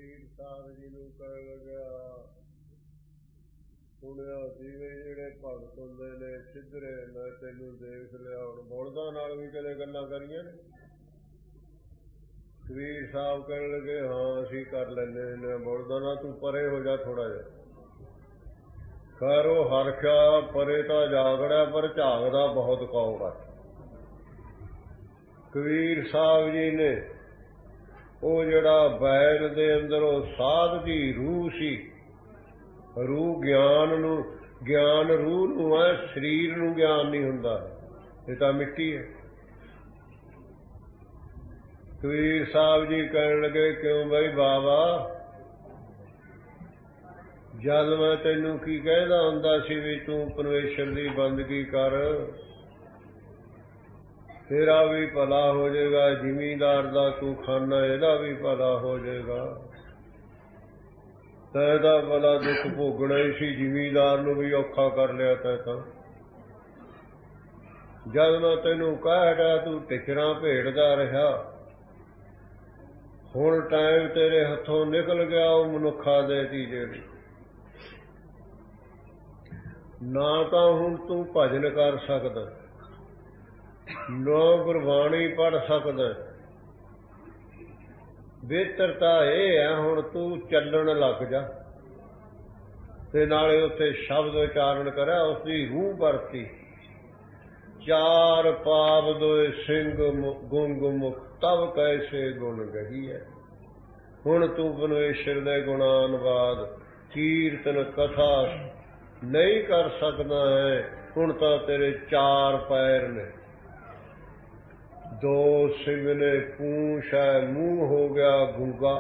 ਕਬੀਰ ਸਾਹਿਬ ਜੀ ਨੂੰ ਕਹਿਣ ਲੱਗਿਆ, ਸੁਣਿਆ ਸੀ ਵੀ ਜਿਹੜੇ ਭਗਤ ਹੁੰਦੇ ਨੇ ਸਿੱਧਰੇ, ਮੈਂ ਤੈਨੂੰ ਦੇਖ ਲਿਆ। ਹੁਣ ਬੋਲਦਾਂ ਨਾਲ ਵੀ ਕਦੇ ਗੱਲਾਂ ਕਰੀਆਂ ਨੇ? ਕਬੀਰ ਸਾਹਿਬ ਕਹਿਣ ਲੱਗੇ, ਹਾਂ ਅਸੀਂ ਕਰ ਲੈਂਦੇ ਨੇ ਬੋਲਦਾਂ ਨਾਲ, ਤੂੰ ਪਰੇ ਹੋ ਜਾ ਥੋੜਾ ਜਿਹਾ। ਖੈਰ ਉਹ ਹਰਖਿਆ ਪਰੇ ਤਾਂ ਜਾਗੜਿਆ, ਪਰ ਝਾਕਦਾ ਬਹੁਤ ਕੌੜਾ। ਕਬੀਰ ਸਾਹਿਬ ਜੀ ਨੇ ਉਹ ਜਿਹੜਾ ਬੈਲ ਦੇ ਅੰਦਰ ਉਹ ਸਾਧ ਦੀ ਰੂਹ ਸੀ, ਰੂਹ ਗਿਆਨ ਨੂੰ, ਗਿਆਨ ਰੂਹ ਨੂੰ ਹੈ, ਸਰੀਰ ਨੂੰ ਗਿਆਨ ਨਹੀਂ ਹੁੰਦਾ, ਇਹ ਤਾਂ ਮਿੱਟੀ ਹੈ। ਕਬੀਰ ਸਾਹਿਬ ਜੀ ਕਹਿਣ ਲੱਗੇ, ਕਿਉਂ ਬਈ ਬਾਬਾ, ਜਦ ਮੈਂ ਤੈਨੂੰ ਕੀ ਕਹਿੰਦਾ ਹੁੰਦਾ ਸੀ ਵੀ ਤੂੰ ਪਰਮੇਸ਼ਰ ਦੀ ਬੰਦਗੀ ਕਰ, ਤੇਰਾ ਵੀ ਭਲਾ ਹੋ ਜਾਏਗਾ, ਜ਼ਿਮੀਂਦਾਰ ਦਾ ਤੂੰ ਖਾਨਾ ਇਹਦਾ ਵੀ ਭਲਾ ਹੋ ਜਾਏਗਾ। ਤੈਂ ਤਾਂ ਭਲਾ ਦੁੱਖ ਭੋਗਣਾ ਹੀ ਸੀ, ਜ਼ਿਮੀਂਦਾਰ ਨੂੰ ਵੀ ਔਖਾ ਕਰ ਲਿਆ ਤੈਂ ਤਾਂ। ਜਦ ਮੈਂ ਤੈਨੂੰ ਕਹਿ ਰਿਹਾ ਤੂੰ ਟਿਚਰਾਂ ਭੇੜਦਾ ਰਿਹਾ, ਹੁਣ ਟਾਈਮ ਤੇਰੇ ਹੱਥੋਂ ਨਿਕਲ ਗਿਆ ਉਹ ਮਨੁੱਖਾ ਦੇ ਤੀ ਜਿਹੜੀ। ਨਾ ਤਾਂ ਹੁਣ ਤੂੰ ਭਜਨ ਕਰ ਸਕਦਾ, ਨਾ ਗੁਰਬਾਣੀ ਪੜ੍ਹ ਸਕਦਾ। ਬਿਹਤਰਤਾ ਇਹ ਹੈ ਹੁਣ ਤੂੰ ਚੱਲਣ ਲੱਗ ਜਾ, ਤੇ ਨਾਲੇ ਉੱਥੇ ਸ਼ਬਦ ਉਚਾਰਨ ਕਰਿਆ, ਉਸਦੀ ਰੂਹ ਵਰਤੀ। ਚਾਰ ਪਾਪ ਦੋਏ ਸਿੰਘ ਗੁੰਗ ਮੁਖ, ਤਬ ਕੈਸੇ ਗੁਣ ਗਹੀ ਹੈ। ਹੁਣ ਤੂੰ ਪਰਮੇਸ਼ਰ ਦੇ ਗੁਣਾਨਵਾਦ ਕੀਰਤਨ ਕਥਾ ਨਹੀਂ ਕਰ ਸਕਦਾ ਹੈ। ਹੁਣ ਤਾਂ ਤੇਰੇ ਚਾਰ ਪੈਰ ਨੇ, ਦੋ ਸਿੰਘ ਨੇ, ਪੂੰਛ ਹੈ, ਮੂੰਹ ਹੋ ਗਿਆ ਗੂੰਗਾ।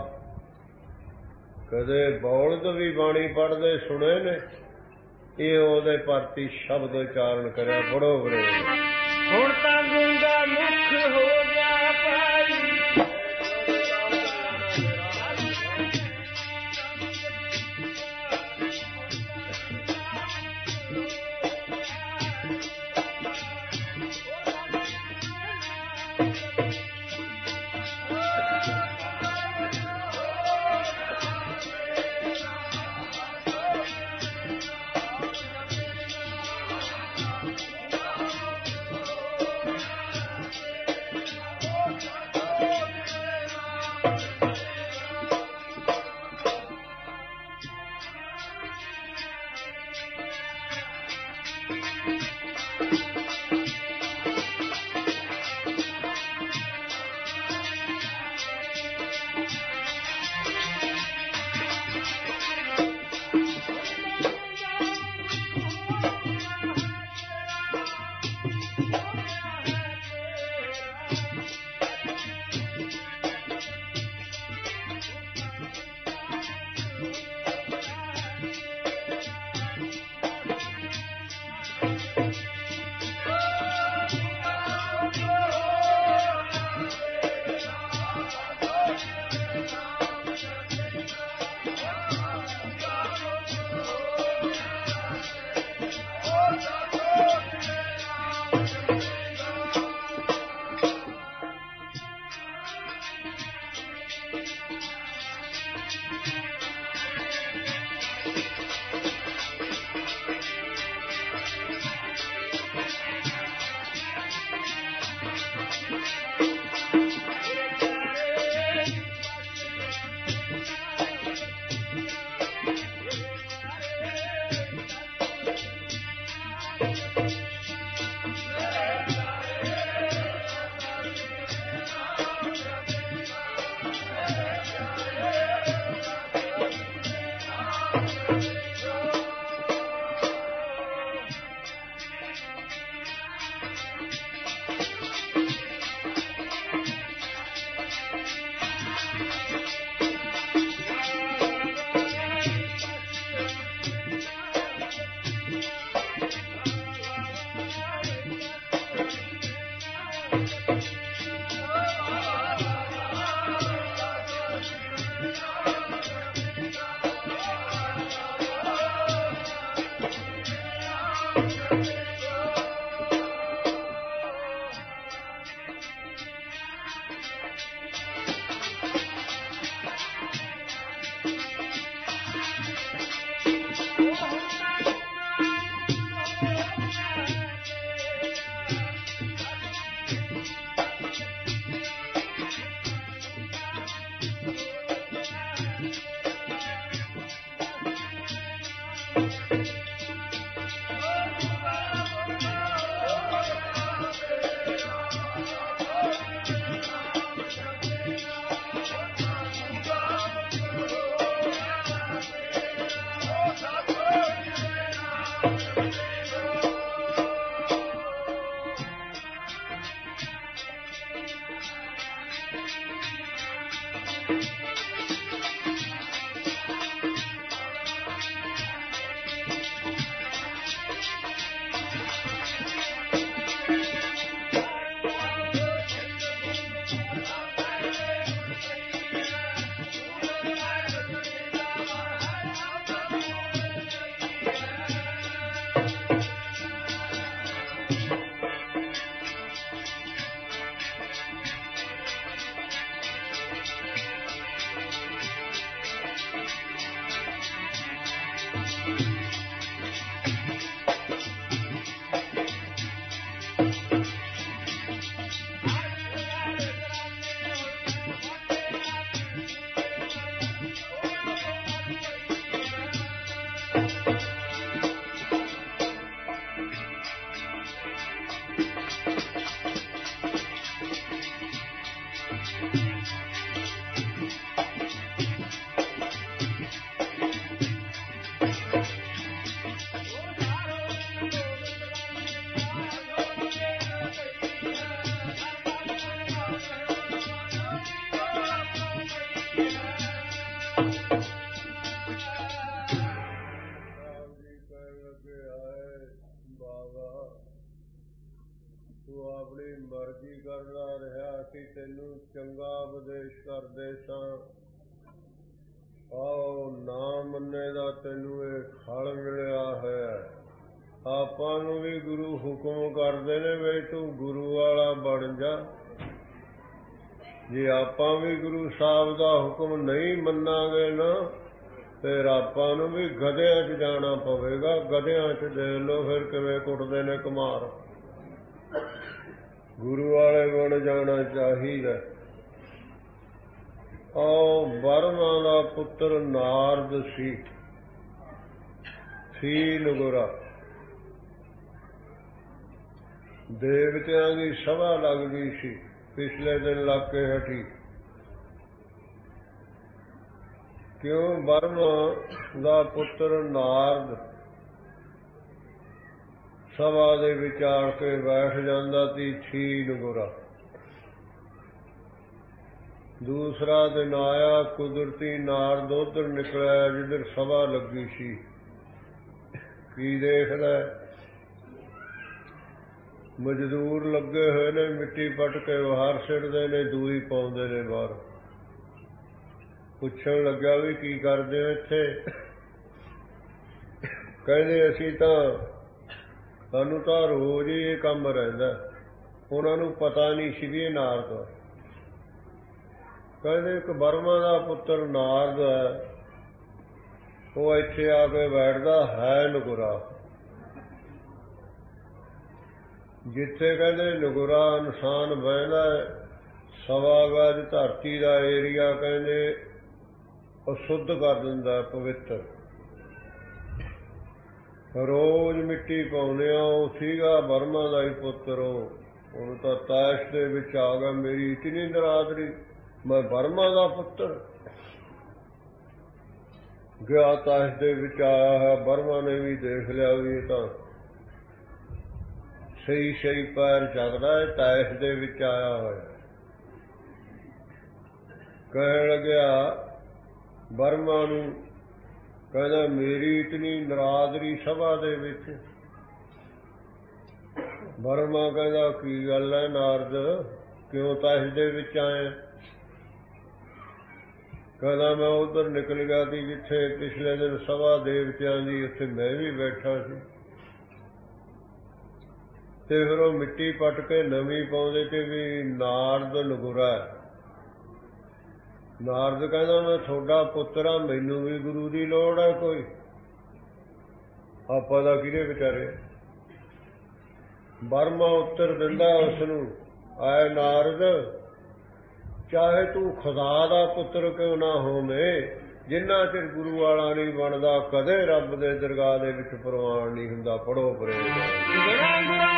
ਕਦੇ ਬੌਲਦ ਵੀ ਬਾਣੀ ਪੜ੍ਹਦੇ ਸੁਣੇ ਨੇ? ਇਹ ਉਹਦੇ ਪ੍ਰਤੀ ਸ਼ਬਦ ਉਚਾਰਨ ਕਰਿਆ, ਬੜੋ ਬੜੇ। ਹੁਣ ਤਾਂ ਗੂੰਗਾ ਮੁਖ ਹੋ ਗਿਆ ਭਾਈ, ਚੰਗਾ ਉਪਦੇਸ਼ ਕਰਦੇ ਸਾਂ। ਆਓ ਨਾ ਮੰਨੇ ਦਾ ਤੈਨੂੰ ਇਹ ਖਲ ਮਿਲਿਆ ਹੈ। ਆਪਾਂ ਨੂੰ ਵੀ ਗੁਰੂ ਹੁਕਮ ਕਰਦੇ ਨੇ ਵੀ ਤੂੰ ਗੁਰੂ ਵਾਲਾ ਬਣ ਜਾ। ਜੇ ਆਪਾਂ ਵੀ ਗੁਰੂ ਸਾਹਿਬ ਦਾ ਹੁਕਮ ਨਹੀਂ ਮੰਨਾਂਗੇ ਨਾ, ਫਿਰ ਆਪਾਂ ਨੂੰ ਵੀ ਗਧਿਆਂ 'ਚ ਜਾਣਾ ਪਵੇਗਾ। ਗਧਿਆਂ 'ਚ ਦੇਖ ਲਓ ਫਿਰ ਕਿਵੇਂ ਕੁੱਟਦੇ ਨੇ ਕੁਮਾਰ। ਗੁਰੂ ਵਾਲੇ ਬਣ ਜਾਣਾ ਚਾਹੀਦਾ। ਆਓ ਬਰਮਾ ਦਾ ਪੁੱਤਰ ਨਾਰਦ ਸੀ ਨਗੁਰਾ। ਦੇਵਤਿਆਂ ਦੀ ਸਭਾ ਲੱਗਦੀ ਸੀ, ਪਿਛਲੇ ਦਿਨ ਲੱਗ ਕੇ ਹਟੀ। ਕਿਉਂ? ਬਰਮਾ ਦਾ ਪੁੱਤਰ ਨਾਰਦ ਸਭਾ ਦੇ ਵਿੱਚ ਆ ਕੇ ਬੈਠ ਜਾਂਦਾ ਸੀ ਨਗੁਰਾ। ਦੂਸਰਾ ਦਿਨ ਆਇਆ, ਕੁਦਰਤੀ ਨਾਰਦ ਉੱਧਰ ਨਿਕਲਿਆ ਜਿੱਧਰ ਸਭਾ ਲੱਗੀ ਸੀ। ਕੀ ਦੇਖਦਾ? ਮਜ਼ਦੂਰ ਲੱਗੇ ਹੋਏ ਨੇ, ਮਿੱਟੀ ਪੱਟ ਕੇ ਬਾਹਰ ਸਿੱਟਦੇ ਨੇ, ਦੂਈ ਪਾਉਂਦੇ ਨੇ ਬਾਹਰ। ਪੁੱਛਣ ਲੱਗਿਆ ਵੀ ਕੀ ਕਰਦੇ ਹੋ ਇੱਥੇ? ਕਹਿੰਦੇ ਅਸੀਂ ਸਾਨੂੰ ਤਾਂ ਰੋਜ਼ ਹੀ ਇਹ ਕੰਮ ਰਹਿੰਦਾ। ਉਹਨਾਂ ਨੂੰ ਪਤਾ ਨਹੀਂ ਸੀ ਵੀ ਇਹ ਨਾਰਦ। ਕਹਿੰਦੇ ਇੱਕ ਬਰਮਾ ਦਾ ਪੁੱਤਰ ਨਾਰਦ ਹੈ, ਉਹ ਇੱਥੇ ਆ ਕੇ ਬੈਠਦਾ ਹੈ ਨਗੁਰਾ। ਜਿੱਥੇ ਕਹਿੰਦੇ ਨਗੁਰਾ ਇਨਸਾਨ ਬਹਿੰਦਾ, ਸਵਾ ਗਜ ਧਰਤੀ ਦਾ ਏਰੀਆ ਕਹਿੰਦੇ ਅਸ਼ੁੱਧ ਕਰ ਦਿੰਦਾ, ਪਵਿੱਤਰ। ਰੋਜ਼ ਮਿੱਟੀ ਪਾਉਂਦੇ ਆ। ਉਹ ਸੀਗਾ ਬਰਮਾ ਦਾ ਹੀ ਪੁੱਤਰ। ਉਹਨੂੰ ਤਾਂ ਤਾਸ਼ ਦੇ ਵਿੱਚ ਆ ਗਿਆ, ਮੇਰੀ ਇਤਨੀ ਨਰਾਦਰੀ, ਮੈਂ ਬਰਮਾ ਦਾ ਪੁੱਤਰ। ਗਿਆ ਤਾਸ਼ ਦੇ ਵਿੱਚ ਆਇਆ ਹੈ। ਬਰਮਾ ਨੇ ਵੀ ਦੇਖ ਲਿਆ ਵੀ ਇਹ ਤਾਂ ਸਹੀ ਪੈਰ ਚੱਕਦਾ ਹੈ, ਤਾਸ਼ ਦੇ ਵਿੱਚ ਆਇਆ ਹੋਇਆ। ਕਹਿਣ ਲੱਗਿਆ ਬਰਮਾ ਨੂੰ, ਕਹਿੰਦਾ ਮੇਰੀ ਇਤਨੀ ਨਰਾਦਰੀ ਸਭਾ ਦੇ ਵਿੱਚ। ਬਰਮਾ ਕਹਿੰਦਾ ਕੀ ਗੱਲ ਹੈ ਨਾਰਦ, ਕਿਉਂ ਤਾਸ਼ ਦੇ ਵਿੱਚ ਆਏ? ਕਹਿੰਦਾ ਮੈਂ ਉੱਧਰ ਨਿਕਲ ਗਿਆ ਸੀ ਜਿੱਥੇ ਪਿਛਲੇ ਦਿਨ ਸਭਾ ਦੇਵਤਿਆਂ ਦੀ, ਉੱਥੇ ਮੈਂ ਵੀ ਬੈਠਾ ਸੀ। ਤੇ ਫਿਰ ਉਹ ਮਿੱਟੀ ਪੱਟ ਕੇ ਨਵੀਂ ਪਾਉਂਦੇ ਤੇ ਵੀ ਨਾਰਦ ਨਗੁਰਾ। ਨਾਰਦ ਕਹਿੰਦਾ ਮੈਂ ਤੁਹਾਡਾ ਪੁੱਤਰ ਆ, ਮੈਨੂੰ ਵੀ ਗੁਰੂ ਦੀ ਲੋੜ ਹੈ ਕੋਈ। ਆਪਾਂ ਦਾ ਕਿਹਦੇ ਵਿਚਾਰੇ? ਬਰਮਾ ਉੱਤਰ ਦਿੰਦਾ ਉਸ ਨੂੰ, ਆਏ ਨਾਰਦ, ਚਾਹੇ ਤੂੰ ਖੁਦਾ ਦਾ ਪੁੱਤਰ ਕਿਉਂ ਨਾ ਹੋਵੇਂ, ਜਿੰਨਾ ਚਿਰ ਗੁਰੂ ਵਾਲਾ ਨਹੀਂ ਬਣਦਾ ਕਦੇ ਰੱਬ ਦੇ ਦਰਗਾਹ ਦੇ ਵਿੱਚ ਪ੍ਰਵਾਨ ਨਹੀਂ ਹੁੰਦਾ। ਪੜੋ ਪ੍ਰੇਮ।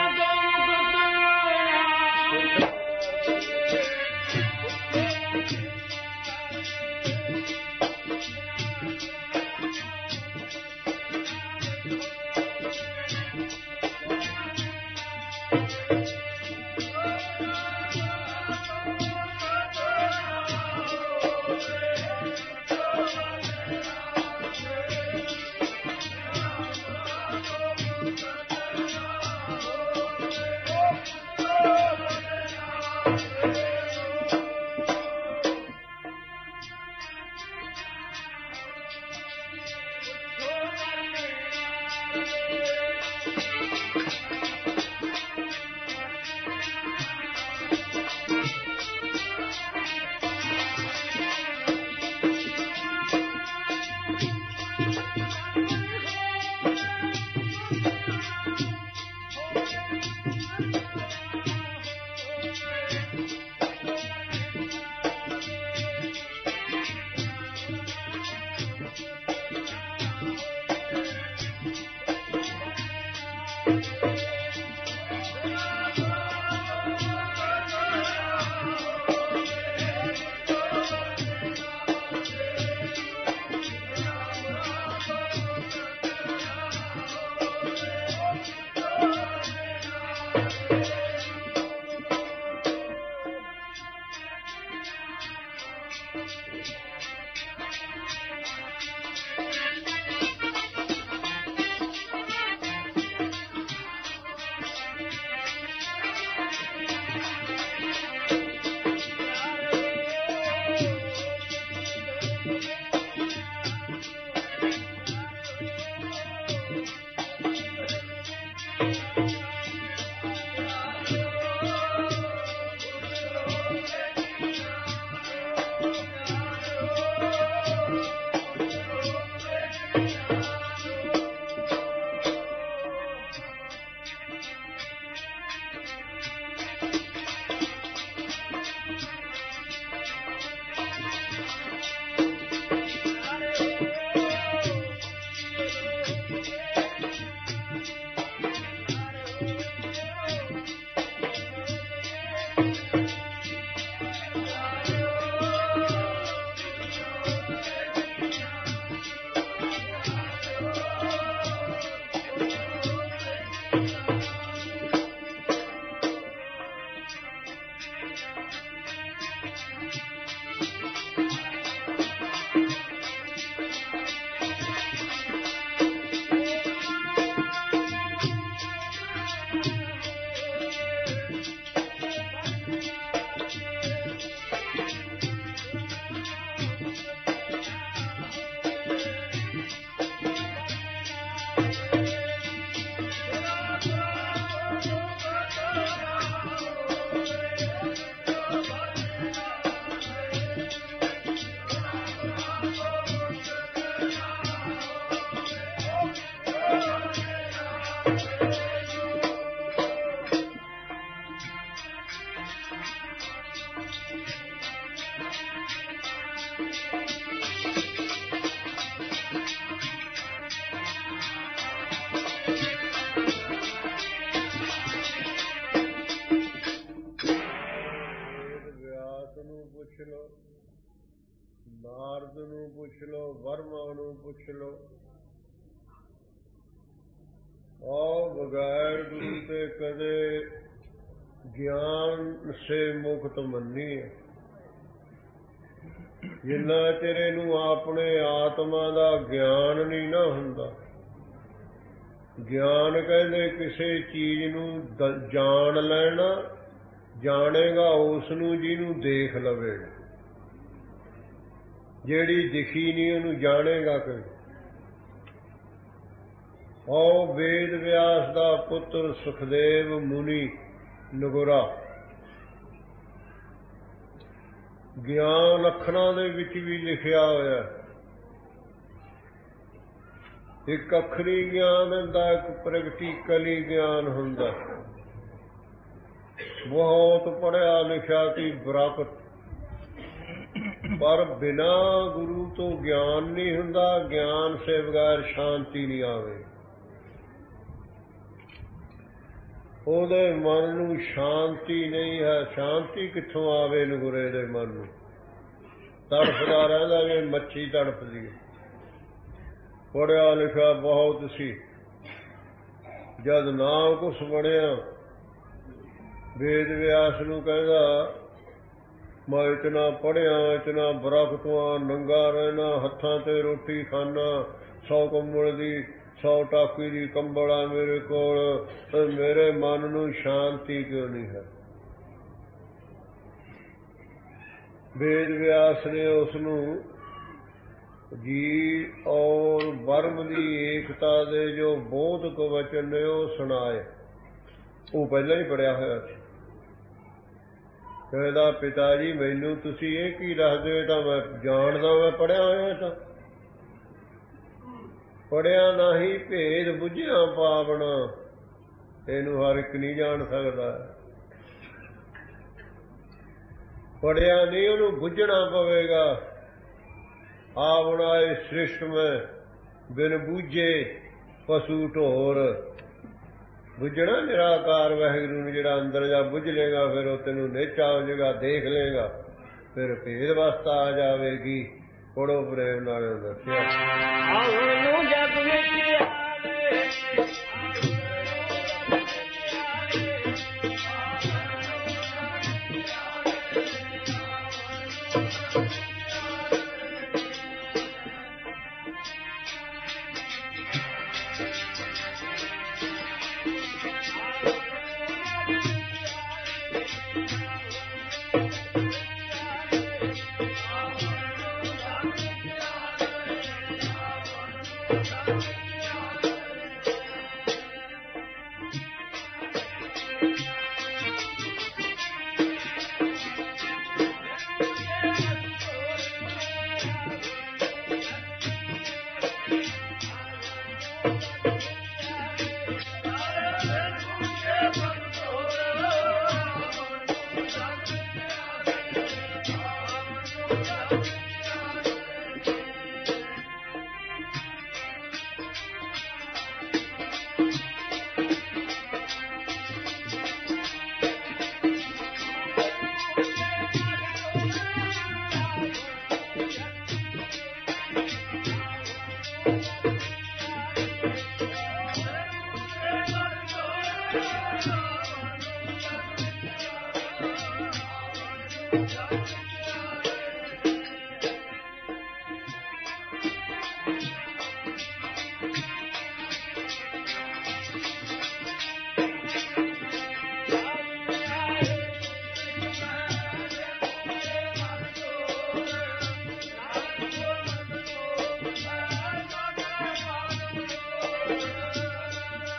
ਨਾਰਦ ਨੂੰ ਪੁੱਛ ਲਓ, ਵਰਮਾ ਨੂੰ ਪੁੱਛ ਲਓ, ਬਗੈਰ ਗੁਰੂ ਤੇ ਕਦੇ ਗਿਆਨ ਸੇ ਮੁਕਤ ਮੰਨੀ ਹੈ। ਜਿੰਨਾ ਚਿਰ ਇਹਨੂੰ ਆਪਣੇ ਆਤਮਾ ਦਾ ਗਿਆਨ ਨਹੀਂ ਨਾ ਹੁੰਦਾ। ਗਿਆਨ ਕਹਿੰਦੇ ਕਿਸੇ ਚੀਜ਼ ਨੂੰ ਜਾਣ ਲੈਣਾ, ਜਾਣੇਗਾ ਉਸ ਨੂੰ ਜਿਹਨੂੰ ਦੇਖ ਲਵੇਗਾ। ਜਿਹੜੀ ਦਿਖੀ ਨਹੀਂ ਉਹਨੂੰ ਜਾਣੇਗਾ ਕਿ ਵੇਦ ਵਿਆਸ ਦਾ ਪੁੱਤਰ ਸੁਖਦੇਵ ਮੁਨੀ ਨਗੁਰਾ ਗਿਆਨ ਅੱਖਰਾਂ ਦੇ ਵਿੱਚ ਵੀ ਲਿਖਿਆ ਹੋਇਆ। ਇੱਕ ਅੱਖਰੀ ਗਿਆਨ ਹੁੰਦਾ, ਇੱਕ ਪ੍ਰੈਕਟੀਕਲੀ ਗਿਆਨ ਹੁੰਦਾ। ਬਹੁਤ ਪੜ੍ਹਿਆ ਲਿਖਿਆ ਸੀ ਪ੍ਰਾਪਤ, ਪਰ ਬਿਨਾ ਗੁਰੂ ਤੋਂ ਗਿਆਨ ਨਹੀਂ ਹੁੰਦਾ। ਗਿਆਨ ਸੇ ਬਗੈਰ ਸ਼ਾਂਤੀ ਨਹੀਂ ਆਵੇ। ਉਹਦੇ ਮਨ ਨੂੰ ਸ਼ਾਂਤੀ ਨਹੀਂ ਹੈ। ਸ਼ਾਂਤੀ ਕਿੱਥੋਂ ਆਵੇ ਨਗੁਰੇ ਦੇ ਮਨ ਨੂੰ? ਤੜਫਦਾ ਰਹਿੰਦਾ ਜਿਵੇਂ ਮੱਛੀ ਤੜਫਦੀ। ਪੜ੍ਹਿਆ ਲਿਖਿਆ ਬਹੁਤ ਸੀ, ਜਦ ਨਾ ਕੁਛ ਬਣਿਆ ਵੇਦ ਵਿਆਸ ਨੂੰ ਕਹਿੰਦਾ ਮੈਂ ਇਤਨਾ ਪੜ੍ਹਿਆ, ਇਤਨਾ ਬਰਕਤਵਾਂ, ਨੰਗਾ ਰਹਿਣਾ, ਹੱਥਾਂ ਤੇ ਰੋਟੀ ਖਾਣਾ, 100 ਕੰਬਲ ਦੀ 100 ਟਾਕੀ ਦੀ ਕੰਬਲ ਆ ਮੇਰੇ ਕੋਲ, ਮੇਰੇ ਮਨ ਨੂੰ ਸ਼ਾਂਤੀ ਕਿਉਂ ਨਹੀਂ ਹੈ? ਵੇਦ ਵਿਆਸ ਨੇ ਉਸ ਨੂੰ ਜੀ ਔਰ ਬਰਮ ਦੀ ਏਕਤਾ ਦੇ ਜੋ ਬੋਧਕ ਵਚਨ ਨੇ ਉਹ ਸੁਣਾਏ। ਉਹ ਪਹਿਲਾਂ ਹੀ ਪੜ੍ਹਿਆ ਹੋਇਆ ਸੀ। ਕਹਿੰਦਾ ਪਿਤਾ ਜੀ ਮੈਨੂੰ ਤੁਸੀਂ ਇਹ ਕੀ ਦੱਸਦੇ ਹੋ? ਤਾਂ ਮੈਂ ਜਾਣਦਾ, ਮੈਂ ਪੜ੍ਹਿਆ ਹੋਇਆ। ਤਾਂ ਪੜ੍ਹਿਆ ਨਹੀਂ ਭੇਦ ਬੁੱਝਿਆ ਪਾਵਣਾ, ਇਹਨੂੰ ਹਰ ਇੱਕ ਨਹੀਂ ਜਾਣ ਸਕਦਾ। ਪੜ੍ਹਿਆ ਨਹੀਂ, ਉਹਨੂੰ ਬੁੱਝਣਾ ਪਵੇਗਾ। ਆਵਣਾ ਇਹ ਸ੍ਰਿਸ਼ਟ ਮੈਂ ਬਿਨ ਬੂਝੇ ਪਸ਼ੂ ਢੋਰ। ਬੁੱਝਣਾ ਨਿਰਾਕਾਰ ਵਾਹਿਗੁਰੂ ਨੂੰ ਜਿਹੜਾ ਅੰਦਰ ਜਾ ਬੁੱਝ ਲੇਗਾ, ਫਿਰ ਉਹ ਤੈਨੂੰ ਨੇਚਾ ਹੋ ਜਾਏਗਾ, ਦੇਖ ਲੇਗਾ, ਫਿਰ ਭੇਦ ਅਵਸਥਾ ਆ ਜਾਵੇਗੀ। ਪੜੋ ਪ੍ਰੇਮ ਨਾਲ ਦੱਸਿਆ ਜਗ ਵਿੱਚ ਆਵੇ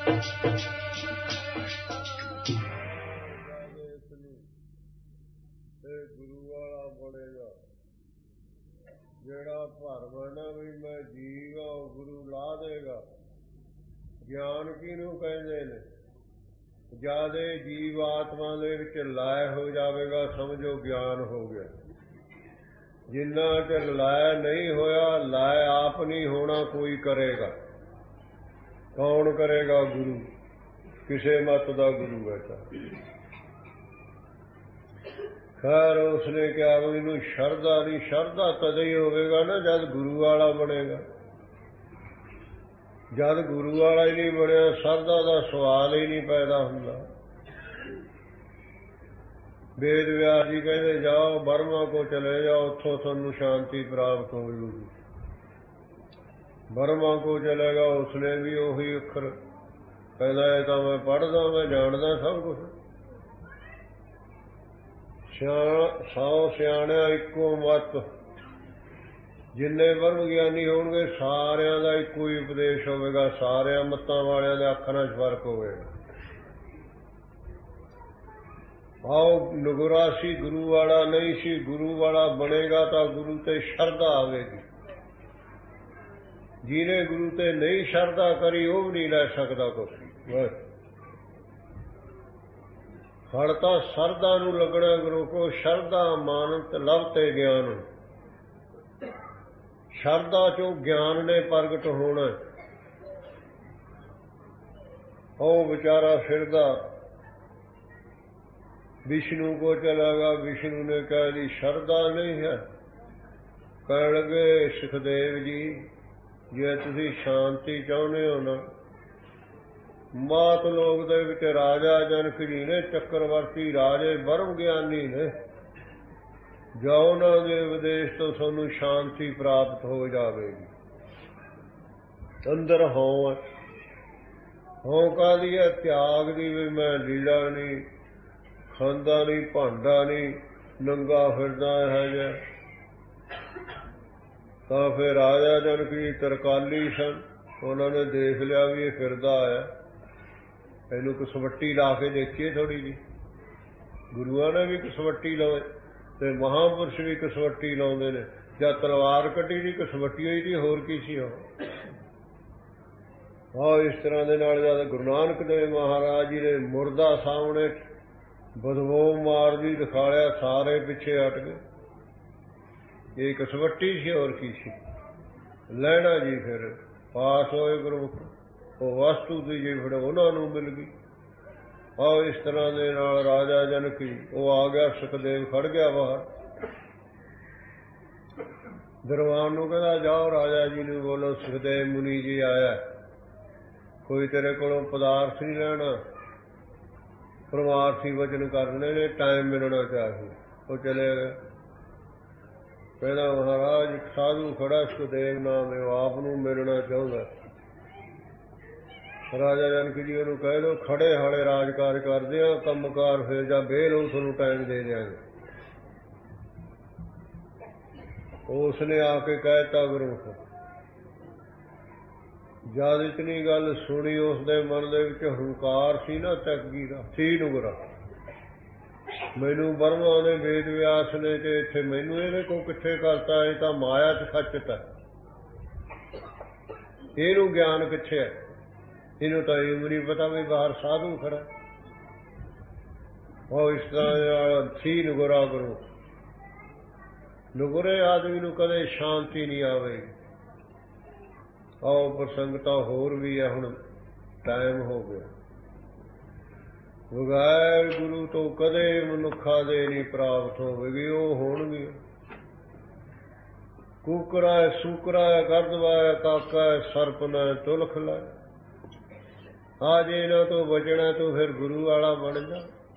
ਗੁਰੂ ਵਾਲਾ ਬਣੇਗਾ। ਜਿਹੜਾ ਭਰਮ ਨਾ ਵੀ ਮੈਂ ਜੀਵ ਆ ਉਹ ਗੁਰੂ ਲਾ ਦੇਗਾ। ਗਿਆਨ ਕਿਹਨੂੰ ਕਹਿੰਦੇ ਨੇ? ਜਦ ਜੀਵ ਆਤਮਾ ਦੇ ਵਿੱਚ ਲਾਇ ਹੋ ਜਾਵੇਗਾ ਸਮਝੋ ਗਿਆਨ ਹੋ ਗਿਆ। ਜਿੰਨਾ ਚਿਰ ਲਾਇ ਨਹੀਂ ਹੋਇਆ, ਲਾਇ ਆਪ ਨਹੀਂ ਹੋਣਾ ਕੋਈ ਕਰੇਗਾ। ਕੌਣ ਕਰੇਗਾ? ਗੁਰੂ। ਕਿਸੇ ਮਤ ਦਾ ਗੁਰੂ ਬੈਠਾ। ਖੈਰ ਉਸਨੇ ਕਿਹਾ ਮੈਨੂੰ ਸ਼ਰਧਾ ਨਹੀਂ। ਸ਼ਰਧਾ ਤਦੇ ਹੀ ਹੋਵੇਗਾ ਨਾ ਜਦ ਗੁਰੂ ਵਾਲਾ ਬਣੇਗਾ। ਜਦ ਗੁਰੂ ਵਾਲਾ ਹੀ ਨਹੀਂ ਬਣਿਆ ਸ਼ਰਧਾ ਦਾ ਸਵਾਲ ਹੀ ਨਹੀਂ ਪੈਦਾ ਹੁੰਦਾ। ਵੇਦ ਵਿਆਸ ਜੀ ਕਹਿੰਦੇ ਜਾਓ ਬਰਮਾ ਕੋ ਚਲੇ ਜਾਓ, ਉੱਥੋਂ ਤੁਹਾਨੂੰ ਸ਼ਾਂਤੀ ਪ੍ਰਾਪਤ ਹੋ ਜੂਗੀ। ਬਰਮਾ ਕੋ ਚਲੇਗਾ, ਉਸਨੇ ਵੀ ਉਹੀ ਅੱਖਰ ਕਹਿੰਦਾ ਇਹ ਤਾਂ ਮੈਂ ਪੜ੍ਹਦਾ, ਮੈਂ ਜਾਣਦਾ ਸਭ ਕੁਛ। 100 ਸਿਆਣਿਆਂ ਇੱਕੋ ਮਤ। ਜਿੰਨੇ ਬ੍ਰਹਮ ਗਿਆਨੀ ਹੋਣਗੇ ਸਾਰਿਆਂ ਦਾ ਇੱਕੋ ਹੀ ਉਪਦੇਸ਼ ਹੋਵੇਗਾ। ਸਾਰਿਆਂ ਮੱਤਾਂ ਵਾਲਿਆਂ ਦੇ ਅੱਖਰਾਂ 'ਚ ਫਰਕ ਹੋਵੇਗਾ। ਆਓ ਨਗੁਰਾ ਸੀ, ਗੁਰੂ ਵਾਲਾ ਨਹੀਂ ਸੀ। ਗੁਰੂ ਵਾਲਾ ਬਣੇਗਾ ਤਾਂ ਗੁਰੂ ਤੇ ਸ਼ਰਧਾ ਆਵੇਗੀ। ਜਿਹਨੇ ਗੁਰੂ ਤੇ ਨਹੀਂ ਸ਼ਰਧਾ ਕਰੀ ਉਹ ਵੀ ਨਹੀਂ ਲੈ ਸਕਦਾ ਕੁਛ। ਫੜ ਤਾਂ ਸ਼ਰਧਾ ਨੂੰ ਲੱਗਣਾ ਗੁਰੂ ਕੋ। ਸ਼ਰਧਾ ਮਾਨਤ ਲਵ ਤੇ ਗਿਆਨ। ਸ਼ਰਧਾ ਚੋਂ ਗਿਆਨ ਨੇ ਪ੍ਰਗਟ ਹੋਣਾ। ਉਹ ਵਿਚਾਰਾ ਫਿਰਦਾ ਵਿਸ਼ਨੂੰ ਕੋ ਚਲਾਗਾ। ਵਿਸ਼ਨੂੰ ਨੇ ਕਿਹਾ ਜੀ ਸ਼ਰਧਾ ਨਹੀਂ ਹੈ। ਕਹਿਣ ਲੱਗੇ ਸੁਖਦੇਵ ਜੀ ਜੇ ਤੁਸੀਂ ਸ਼ਾਂਤੀ ਚਾਹੁੰਦੇ ਹੋ ਨਾ, ਮਾਤ ਲੋਕ ਦੇ ਵਿੱਚ ਰਾਜਾ ਜਨਕ ਜੀ ਨੇ, ਚੱਕਰਵਰਤੀ ਰਾਜੇ ਬ੍ਰਹਮ ਗਿਆਨੀ ਨੇ। ਜਾਓ ਉਹਨਾਂ ਦੇ ਉਪਦੇਸ਼ ਤੋਂ ਤੁਹਾਨੂੰ ਸ਼ਾਂਤੀ ਪ੍ਰਾਪਤ ਹੋ ਜਾਵੇਗੀ। ਅੰਦਰ ਹਉ ਕਾਹਦੀ ਹੈ? ਤਿਆਗ ਦੀ। ਵੀ ਮੈਂ ਲੀੜਾ ਨਹੀਂ, ਖਾਂਦਾ ਨਹੀਂ, ਭਾਂਡਾ ਨਹੀਂ, ਨੰਗਾ ਫਿਰਦਾ ਹੈ ਜਿਹਾ। ਤਾਂ ਫਿਰ ਰਾਜਾ ਜਨਕ ਜੀ ਤਰਕਾਲੀ ਸਨ। ਉਹਨਾਂ ਨੇ ਦੇਖ ਲਿਆ ਵੀ ਇਹ ਫਿਰਦਾ ਆਇਆ, ਇਹਨੂੰ ਕਸਵੱਟੀ ਲਾ ਕੇ ਦੇਖੀਏ ਥੋੜ੍ਹੀ ਜਿਹੀ। ਗੁਰੂਆਂ ਨੇ ਵੀ ਕਸਵੱਟੀ ਲਾਏ ਤੇ ਮਹਾਂਪੁਰਸ਼ ਵੀ ਕਸਵੱਟੀ ਲਾਉਂਦੇ ਨੇ। ਜਾਂ ਤਲਵਾਰ ਕੱਢੀ ਦੀ ਕਸਵੱਟੀ ਹੋਈ ਦੀ, ਹੋਰ ਕੀ ਸੀ ਉਹ। ਇਸ ਤਰ੍ਹਾਂ ਦੇ ਨਾਲ ਜਦ ਗੁਰੂ ਨਾਨਕ ਦੇਵ ਮਹਾਰਾਜ ਜੀ ਨੇ ਮੁਰਦਾ ਸਾਹਮਣੇ ਬਦਬੂ ਮਾਰਦੀ ਦਿਖਾਲਿਆ, ਸਾਰੇ ਪਿੱਛੇ ਹਟ ਗਏ। ਇਹ ਕਸਵੱਟੀ ਸੀ, ਹੋਰ ਕੀ ਸੀ। ਲੈਣਾ ਜੀ ਫਿਰ ਪਾਸ ਹੋਏ ਗੁਰਮੁਖ। ਉਹ ਵਸਤੂ ਦੀ ਜੀ ਫਿਰ ਉਹਨਾਂ ਨੂੰ ਮਿਲ ਗਈ। ਇਸ ਤਰ੍ਹਾਂ ਦੇ ਨਾਲ ਰਾਜਾ ਜਨਕ ਜੀ ਉਹ ਆ ਗਿਆ। ਸੁਖਦੇਵ ਖੜ ਗਿਆ ਬਾਹਰ। ਦਰਬਾਨ ਨੂੰ ਕਹਿੰਦਾ ਜਾਓ ਰਾਜਾ ਜੀ ਨੂੰ ਬੋਲੋ ਸੁਖਦੇਵ ਮੁਨੀ ਜੀ ਆਇਆ, ਕੋਈ ਤੇਰੇ ਕੋਲੋਂ ਪਦਾਰਥ ਨਹੀਂ ਲੈਣਾ, ਪਰਮਾਰਥੀ ਵਚਨ ਕਰਨੇ ਨੇ, ਟਾਈਮ ਮਿਲਣਾ ਚਾਹੀਏ। ਉਹ ਚਲੇ ਗਏ। ਕਹਿੰਦਾ ਮਹਾਰਾਜ ਸਾਧੂ ਖੜਾ ਸੁਖਦੇਵ ਨਾਮ ਹੈ, ਆਪ ਨੂੰ ਮਿਲਣਾ ਚਾਹੁੰਦਾ। ਰਾਜਾ ਜਨਕ ਜੀ ਉਹਨੂੰ ਕਹਿ ਲਓ ਖੜੇ ਹਾਲੇ ਰਾਜਕਾਜ ਕਰਦੇ ਆ, ਕੰਮਕਾਰ ਫਿਰ ਜਾਂ ਬੇਲ ਹੋ, ਤੁਹਾਨੂੰ ਟਾਈਮ ਦੇ ਦਿਆਂਗੇ। ਉਸਨੇ ਆ ਕੇ ਕਹਿਤਾ ਗੁਰਮੁਖ। ਜਦ ਇਤਨੀ ਗੱਲ ਸੁਣੀ ਉਸਦੇ ਮਨ ਦੇ ਵਿੱਚ ਹੰਕਾਰ ਸੀ ਨਾ, ਤੱਕੀ ਦਾ ਸੀ ਨੁਗਰਾ। ਮੈਨੂੰ ਬਰਮਾ ਨੇ ਵੇਦ ਵਿਆਸ ਨੇ ਤੇ ਇੱਥੇ ਮੈਨੂੰ ਇਹਦੇ ਕੋਲ ਕਿੱਥੇ ਕਰਤਾ। ਇਹ ਤਾਂ ਮਾਇਆ ਚ ਖੱਚਤਾ, ਇਹਨੂੰ ਗਿਆਨ ਕਿੱਥੇ ਹੈ? ਇਹਨੂੰ ਤਾਂ ਇਹ ਵੀ ਨਹੀਂ ਪਤਾ ਵੀ ਬਾਹਰ ਸਾਧੂ ਖੜਾ। ਇਸ ਤਰ੍ਹਾਂ ਸੀ ਨੁਗਰਾ ਗੁਰੂ। ਨੁਗਰੇ ਆਦਮੀ ਨੂੰ ਕਦੇ ਸ਼ਾਂਤੀ ਨਹੀਂ ਆਵੇਗੀ। ਪ੍ਰਸੰਗਤਾ ਹੋਰ ਵੀ ਹੈ। ਹੁਣ ਟਾਈਮ ਹੋ ਗਿਆ। ਬਗੈਰ ਗੁਰੂ ਤੋਂ ਕਦੇ ਮਨੁੱਖਾਂ ਦੇ ਨਹੀਂ ਪ੍ਰਾਪਤ ਹੋਵੇਗੀ। ਉਹ ਹੋਣਗੇ ਕੁਕਰਾ ਸੂਕਰਾ ਗਰਦਵਾ ਕਾਕਾ ਸਰਪ ਨਾ ਤੁਲਖ ਲੈ। ਜੇ ਇਹਨਾਂ ਤੋਂ ਬਚਣਾ ਤੂੰ ਫਿਰ ਗੁਰੂ ਵਾਲਾ ਬਣ ਜਾ।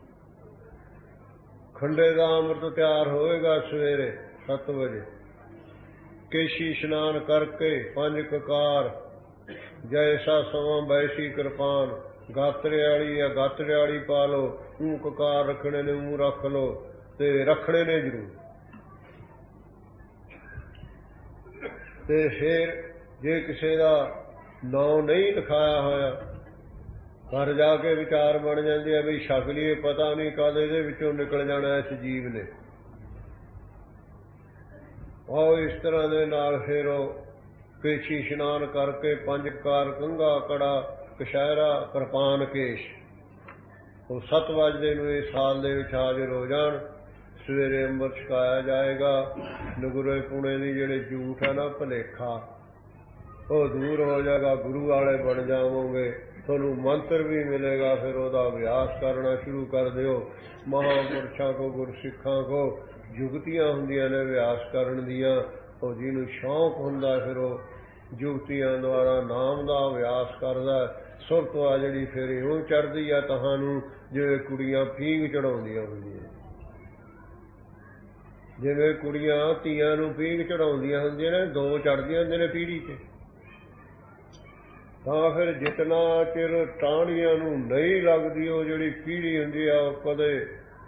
ਖੰਡੇ ਦਾ ਅੰਮ੍ਰਿਤ ਤਿਆਰ ਹੋਏਗਾ ਸਵੇਰੇ 7 ਵਜੇ। ਕੇਸ਼ੀ ਇਸ਼ਨਾਨ ਕਰਕੇ 5 ਕਕਾਰ ਜੈਸਾ ਸਮਾਂ ਬੈਸੀ ਕਿਰਪਾਨ। ਗਾਤਰੇ ਵਾਲੀ ਆ ਗਾਤਰੇ ਵਾਲੀ ਪਾ ਲਓ। ਊਂ ਕਕਾਰ ਰੱਖਣੇ ਨੇ ਊਂ ਰੱਖ ਲਓ, ਤੇ ਰੱਖਣੇ ਨੇ ਜ਼ਰੂਰ। ਤੇ ਫਿਰ ਜੇ ਕਿਸੇ ਦਾ ਨਾਂ ਨਹੀਂ ਲਿਖਾਇਆ ਹੋਇਆ ਘਰ ਜਾ ਕੇ ਵਿਚਾਰ ਬਣ ਜਾਂਦੇ ਆ ਵੀ ਛਕ ਲਈਏ, ਪਤਾ ਨਹੀਂ ਕਦ ਇਹਦੇ ਵਿੱਚੋਂ ਨਿਕਲ ਜਾਣਾ ਇਸ ਜੀਵ ਨੇ। ਉਹ ਇਸ ਤਰ੍ਹਾਂ ਦੇ ਨਾਲ ਫਿਰ ਉਹ ਕੇਸ਼ੀ ਇਸ਼ਨਾਨ ਕਰਕੇ 5 ਕਾਰ ਕੰਘਾ ਕੜਾ ਕਸ਼ਹਿਰਾ ਕਿਰਪਾਨ ਕੇਸ਼, ਉਹ 7 ਵਜੇ ਨੂੰ ਇਸ ਸਾਲ ਦੇ ਵਿੱਚ ਹਾਜ਼ਰ ਹੋ ਜਾਣ। ਸਵੇਰੇ ਅੰਮ੍ਰਿਤ ਛਕਾਇਆ ਜਾਏਗਾ। ਨਗੁਰੇ ਪੁਣੇ ਦੀ ਜਿਹੜੇ ਝੂਠ ਹੈ ਨਾ, ਭੁਲੇਖਾ, ਉਹ ਦੂਰ ਹੋ ਜਾਏਗਾ। ਗੁਰੂ ਵਾਲੇ ਬਣ ਜਾਵੋਗੇ, ਤੁਹਾਨੂੰ ਮੰਤਰ ਵੀ ਮਿਲੇਗਾ। ਫਿਰ ਉਹਦਾ ਅਭਿਆਸ ਕਰਨਾ ਸ਼ੁਰੂ ਕਰ ਦਿਓ। ਮਹਾਂਪੁਰਸ਼ਾਂ ਕੋ, ਗੁਰਸਿੱਖਾਂ ਕੋ ਜੁਗਤੀਆਂ ਹੁੰਦੀਆਂ ਨੇ ਅਭਿਆਸ ਕਰਨ ਦੀਆਂ। ਉਹ ਜਿਹਨੂੰ ਸ਼ੌਂਕ ਹੁੰਦਾ ਫਿਰ ਉਹ ਜੁਗਤੀਆਂ ਦੁਆਰਾ ਨਾਮ ਦਾ ਅਭਿਆਸ ਕਰਦਾ। ਸੁਰਤ ਆ ਜਿਹੜੀ ਫਿਰ ਇਉਂ ਚੜ੍ਹਦੀ ਆ ਤੁਹਾਨੂੰ, ਜਿਵੇਂ ਕੁੜੀਆਂ ਪੀਂਘ ਚੜਾਉਂਦੀਆਂ ਹੁੰਦੀਆਂ, ਜਿਵੇਂ ਕੁੜੀਆਂ ਧੀਆਂ ਨੂੰ ਪੀਂਘ ਚੜਾਉਂਦੀਆਂ ਹੁੰਦੀਆਂ ਨੇ, 2 ਚੜ੍ਹਦੀਆਂ ਹੁੰਦੀਆਂ ਨੇ ਪੀੜ੍ਹੀ 'ਚ। ਤਾਂ ਫਿਰ ਜਿਤਨਾ ਚਿਰ ਟਾਹਣੀਆਂ ਨੂੰ ਨਹੀਂ ਲੱਗਦੀ ਉਹ ਜਿਹੜੀ ਪੀੜ੍ਹੀ ਹੁੰਦੀ ਆ, ਉਹ ਕਦੇ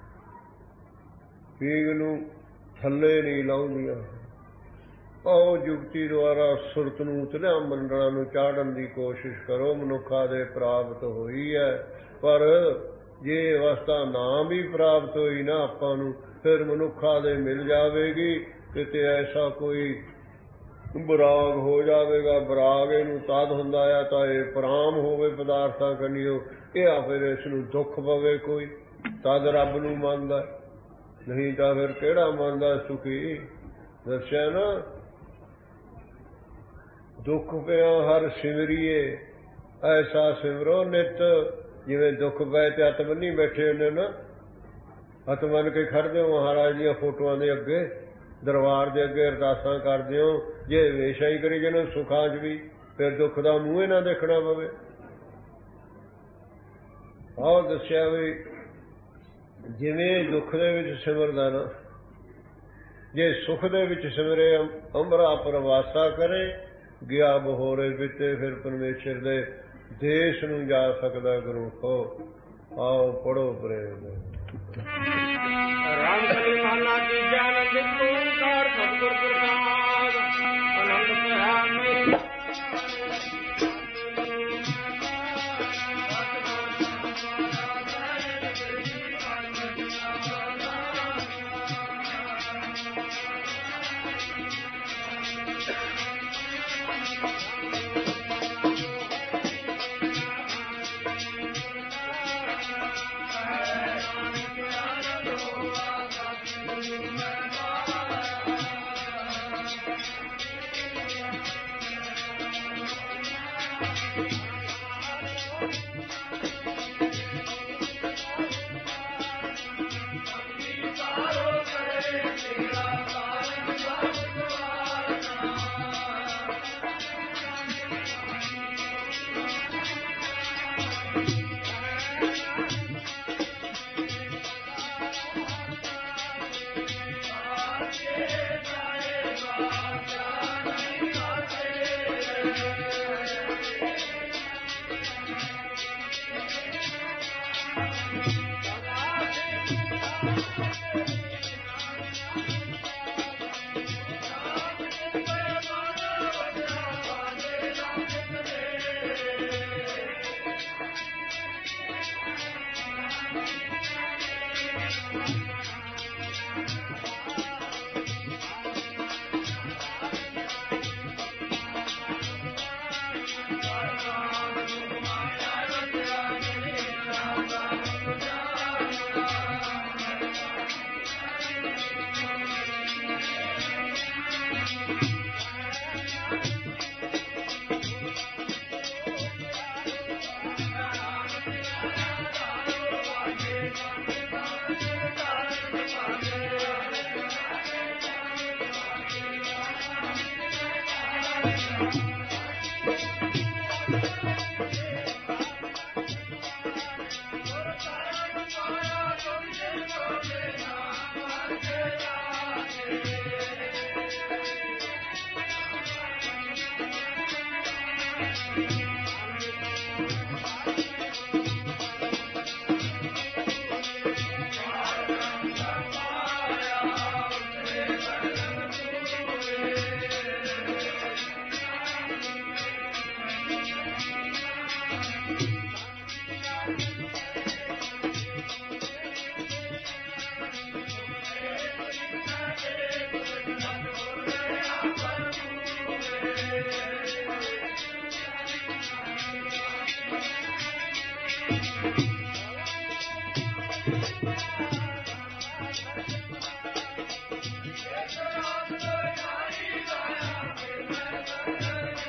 ਪੀਂਘ ਨੂੰ ਥੱਲੇ ਨਹੀਂ ਲਾਉਂਦੀਆਂ। ਉਹ ਜੁਗਤੀ ਦੁਆਰਾ ਸੁਰਤ ਨੂੰ ਉਤਲਿਆਂ ਮੰਡਲਾਂ ਨੂੰ ਚਾੜਨ ਦੀ ਕੋਸ਼ਿਸ਼ ਕਰੋ। ਮਨੁੱਖਾ ਦੇ ਪ੍ਰਾਪਤ ਹੋਈ ਹੈ, ਪਰ ਜੇ ਅਵਸਥਾ ਨਾ ਵੀ ਪ੍ਰਾਪਤ ਹੋਈ ਨਾ ਆਪਾਂ ਨੂੰ, ਫਿਰ ਮਨੁੱਖਾ ਦੇ ਮਿਲ ਜਾਵੇਗੀ। ਕਿਤੇ ਐਸਾ ਕੋਈ ਬਰਾਗ ਹੋ ਜਾਵੇਗਾ। ਬਰਾਗ ਇਹਨੂੰ ਤਦ ਹੁੰਦਾ ਆ ਤਾਂ ਇਹ ਪ੍ਰਾਮ ਹੋਵੇ ਪਦਾਰਥਾਂ ਕੰਨਿਓ, ਇਹ ਫਿਰ ਇਸ ਨੂੰ ਦੁੱਖ ਪਵੇ ਕੋਈ, ਤਦ ਰੱਬ ਨੂੰ ਮੰਨਦਾ, ਨਹੀਂ ਤਾਂ ਫਿਰ ਕਿਹੜਾ ਮੰਨਦਾ। ਸੁਖੀ ਦੱਸਿਆ ਨਾ, ਦੁੱਖ ਪਿਆ ਹਰ ਸਿਮਰੀਏ, ਐਸਾ ਸਿਮਰੋ ਨਿਤ। ਜਿਵੇਂ ਦੁੱਖ ਪਏ ਤੇ ਹੱਥ ਬੰਨੀ ਬੈਠੇ ਹੁੰਦੇ ਨਾ, ਹੱਥ ਬੰਨ ਕੇ ਖੜਦੇ ਹੋ ਮਹਾਰਾਜ ਦੀਆਂ ਫੋਟੋਆਂ ਦੇ ਅੱਗੇ, ਦਰਬਾਰ ਦੇ ਅੱਗੇ ਅਰਦਾਸਾਂ ਕਰਦੇ ਹੋ। ਜੇ ਹਮੇਸ਼ਾ ਹੀ ਕਰੀ ਜਿਹਨੂੰ ਸੁੱਖਾਂ 'ਚ ਵੀ, ਫਿਰ ਦੁੱਖ ਦਾ ਮੂੰਹ ਹੀ ਨਾ ਦੇਖਣਾ ਪਵੇ। ਆਹ ਦੱਸਿਆ ਵੀ ਜਿਵੇਂ ਦੁੱਖ ਦੇ ਵਿੱਚ ਸਿਮਰਦਾ ਨਾ, ਜੇ ਸੁੱਖ ਦੇ ਵਿੱਚ ਸਿਮਰੇ ਅੰਬਰਾ ਪ੍ਰਵਾਸਾ ਕਰੇ, ਗਿਆ ਬਹੋਰੇ ਬਿਤੇ, ਫਿਰ ਪਰਮੇਸ਼ਰ ਦੇ ਦੇਸ਼ ਨੂੰ ਜਾ ਸਕਦਾ ਗੁਰੂ ਕੋ। ਆਓ ਪੜੋ ਪ੍ਰੇਮ ਰਾਮ ਕਲੀ ਮਹਲਾ ਤੀਜਾ। ਆਨੰਦ ਓੰਕਾਰ ਸਤਿਗੁਰ ਪ੍ਰਸਾਦ। ਆਨੰਦ ਭਇਆ ਮੇਰੀ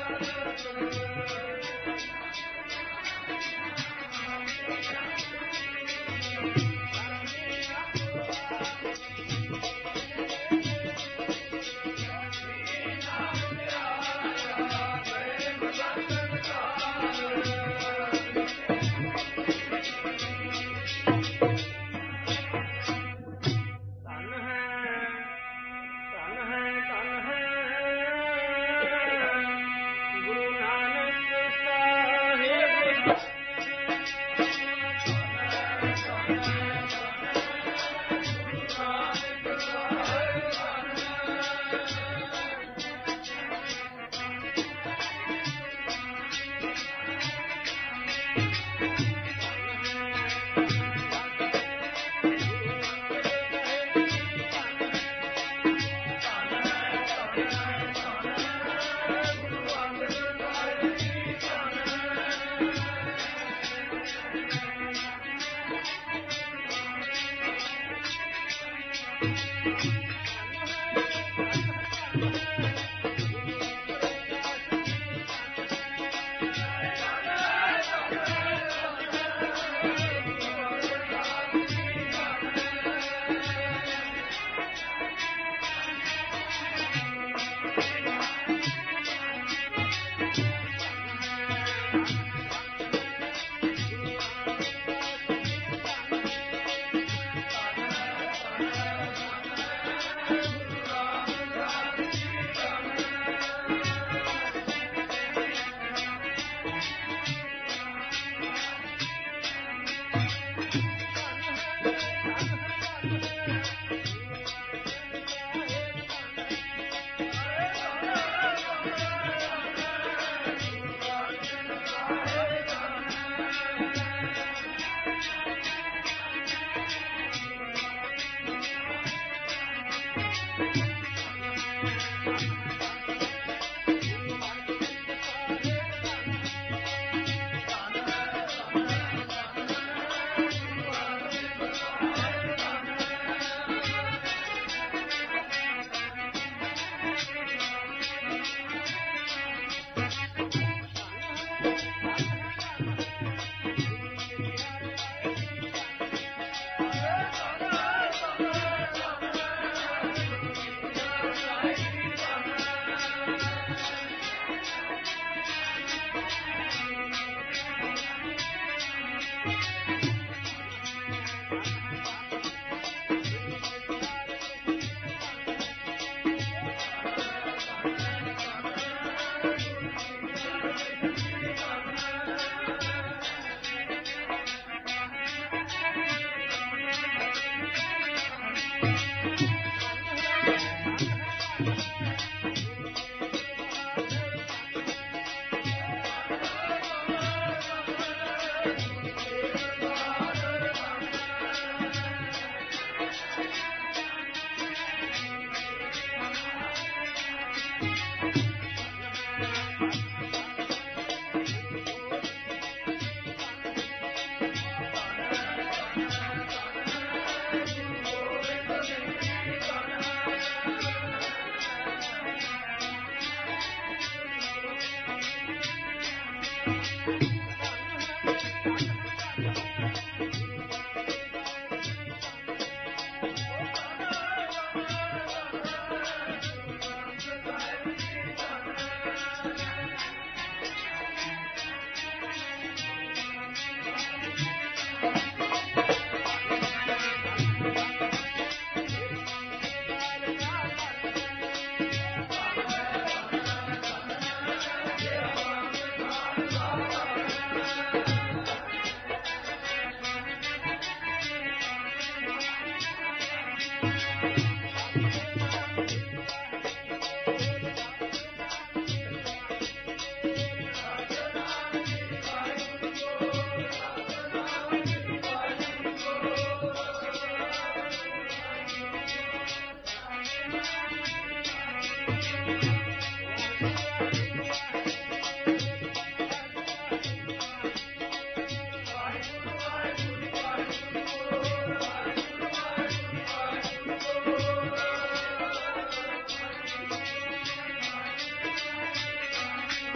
ਗੁਰੂ ਨਾਨਕ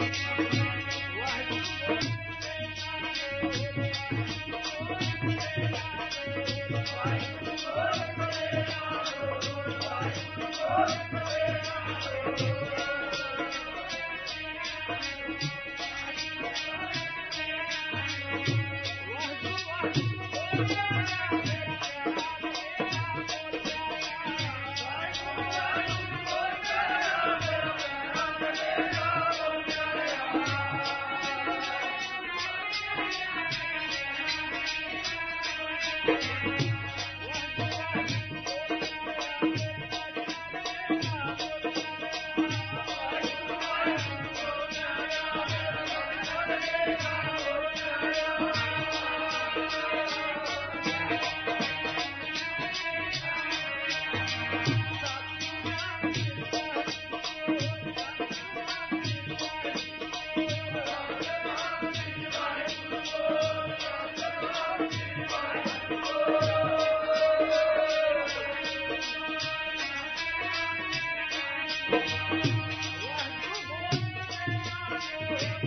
Thank you.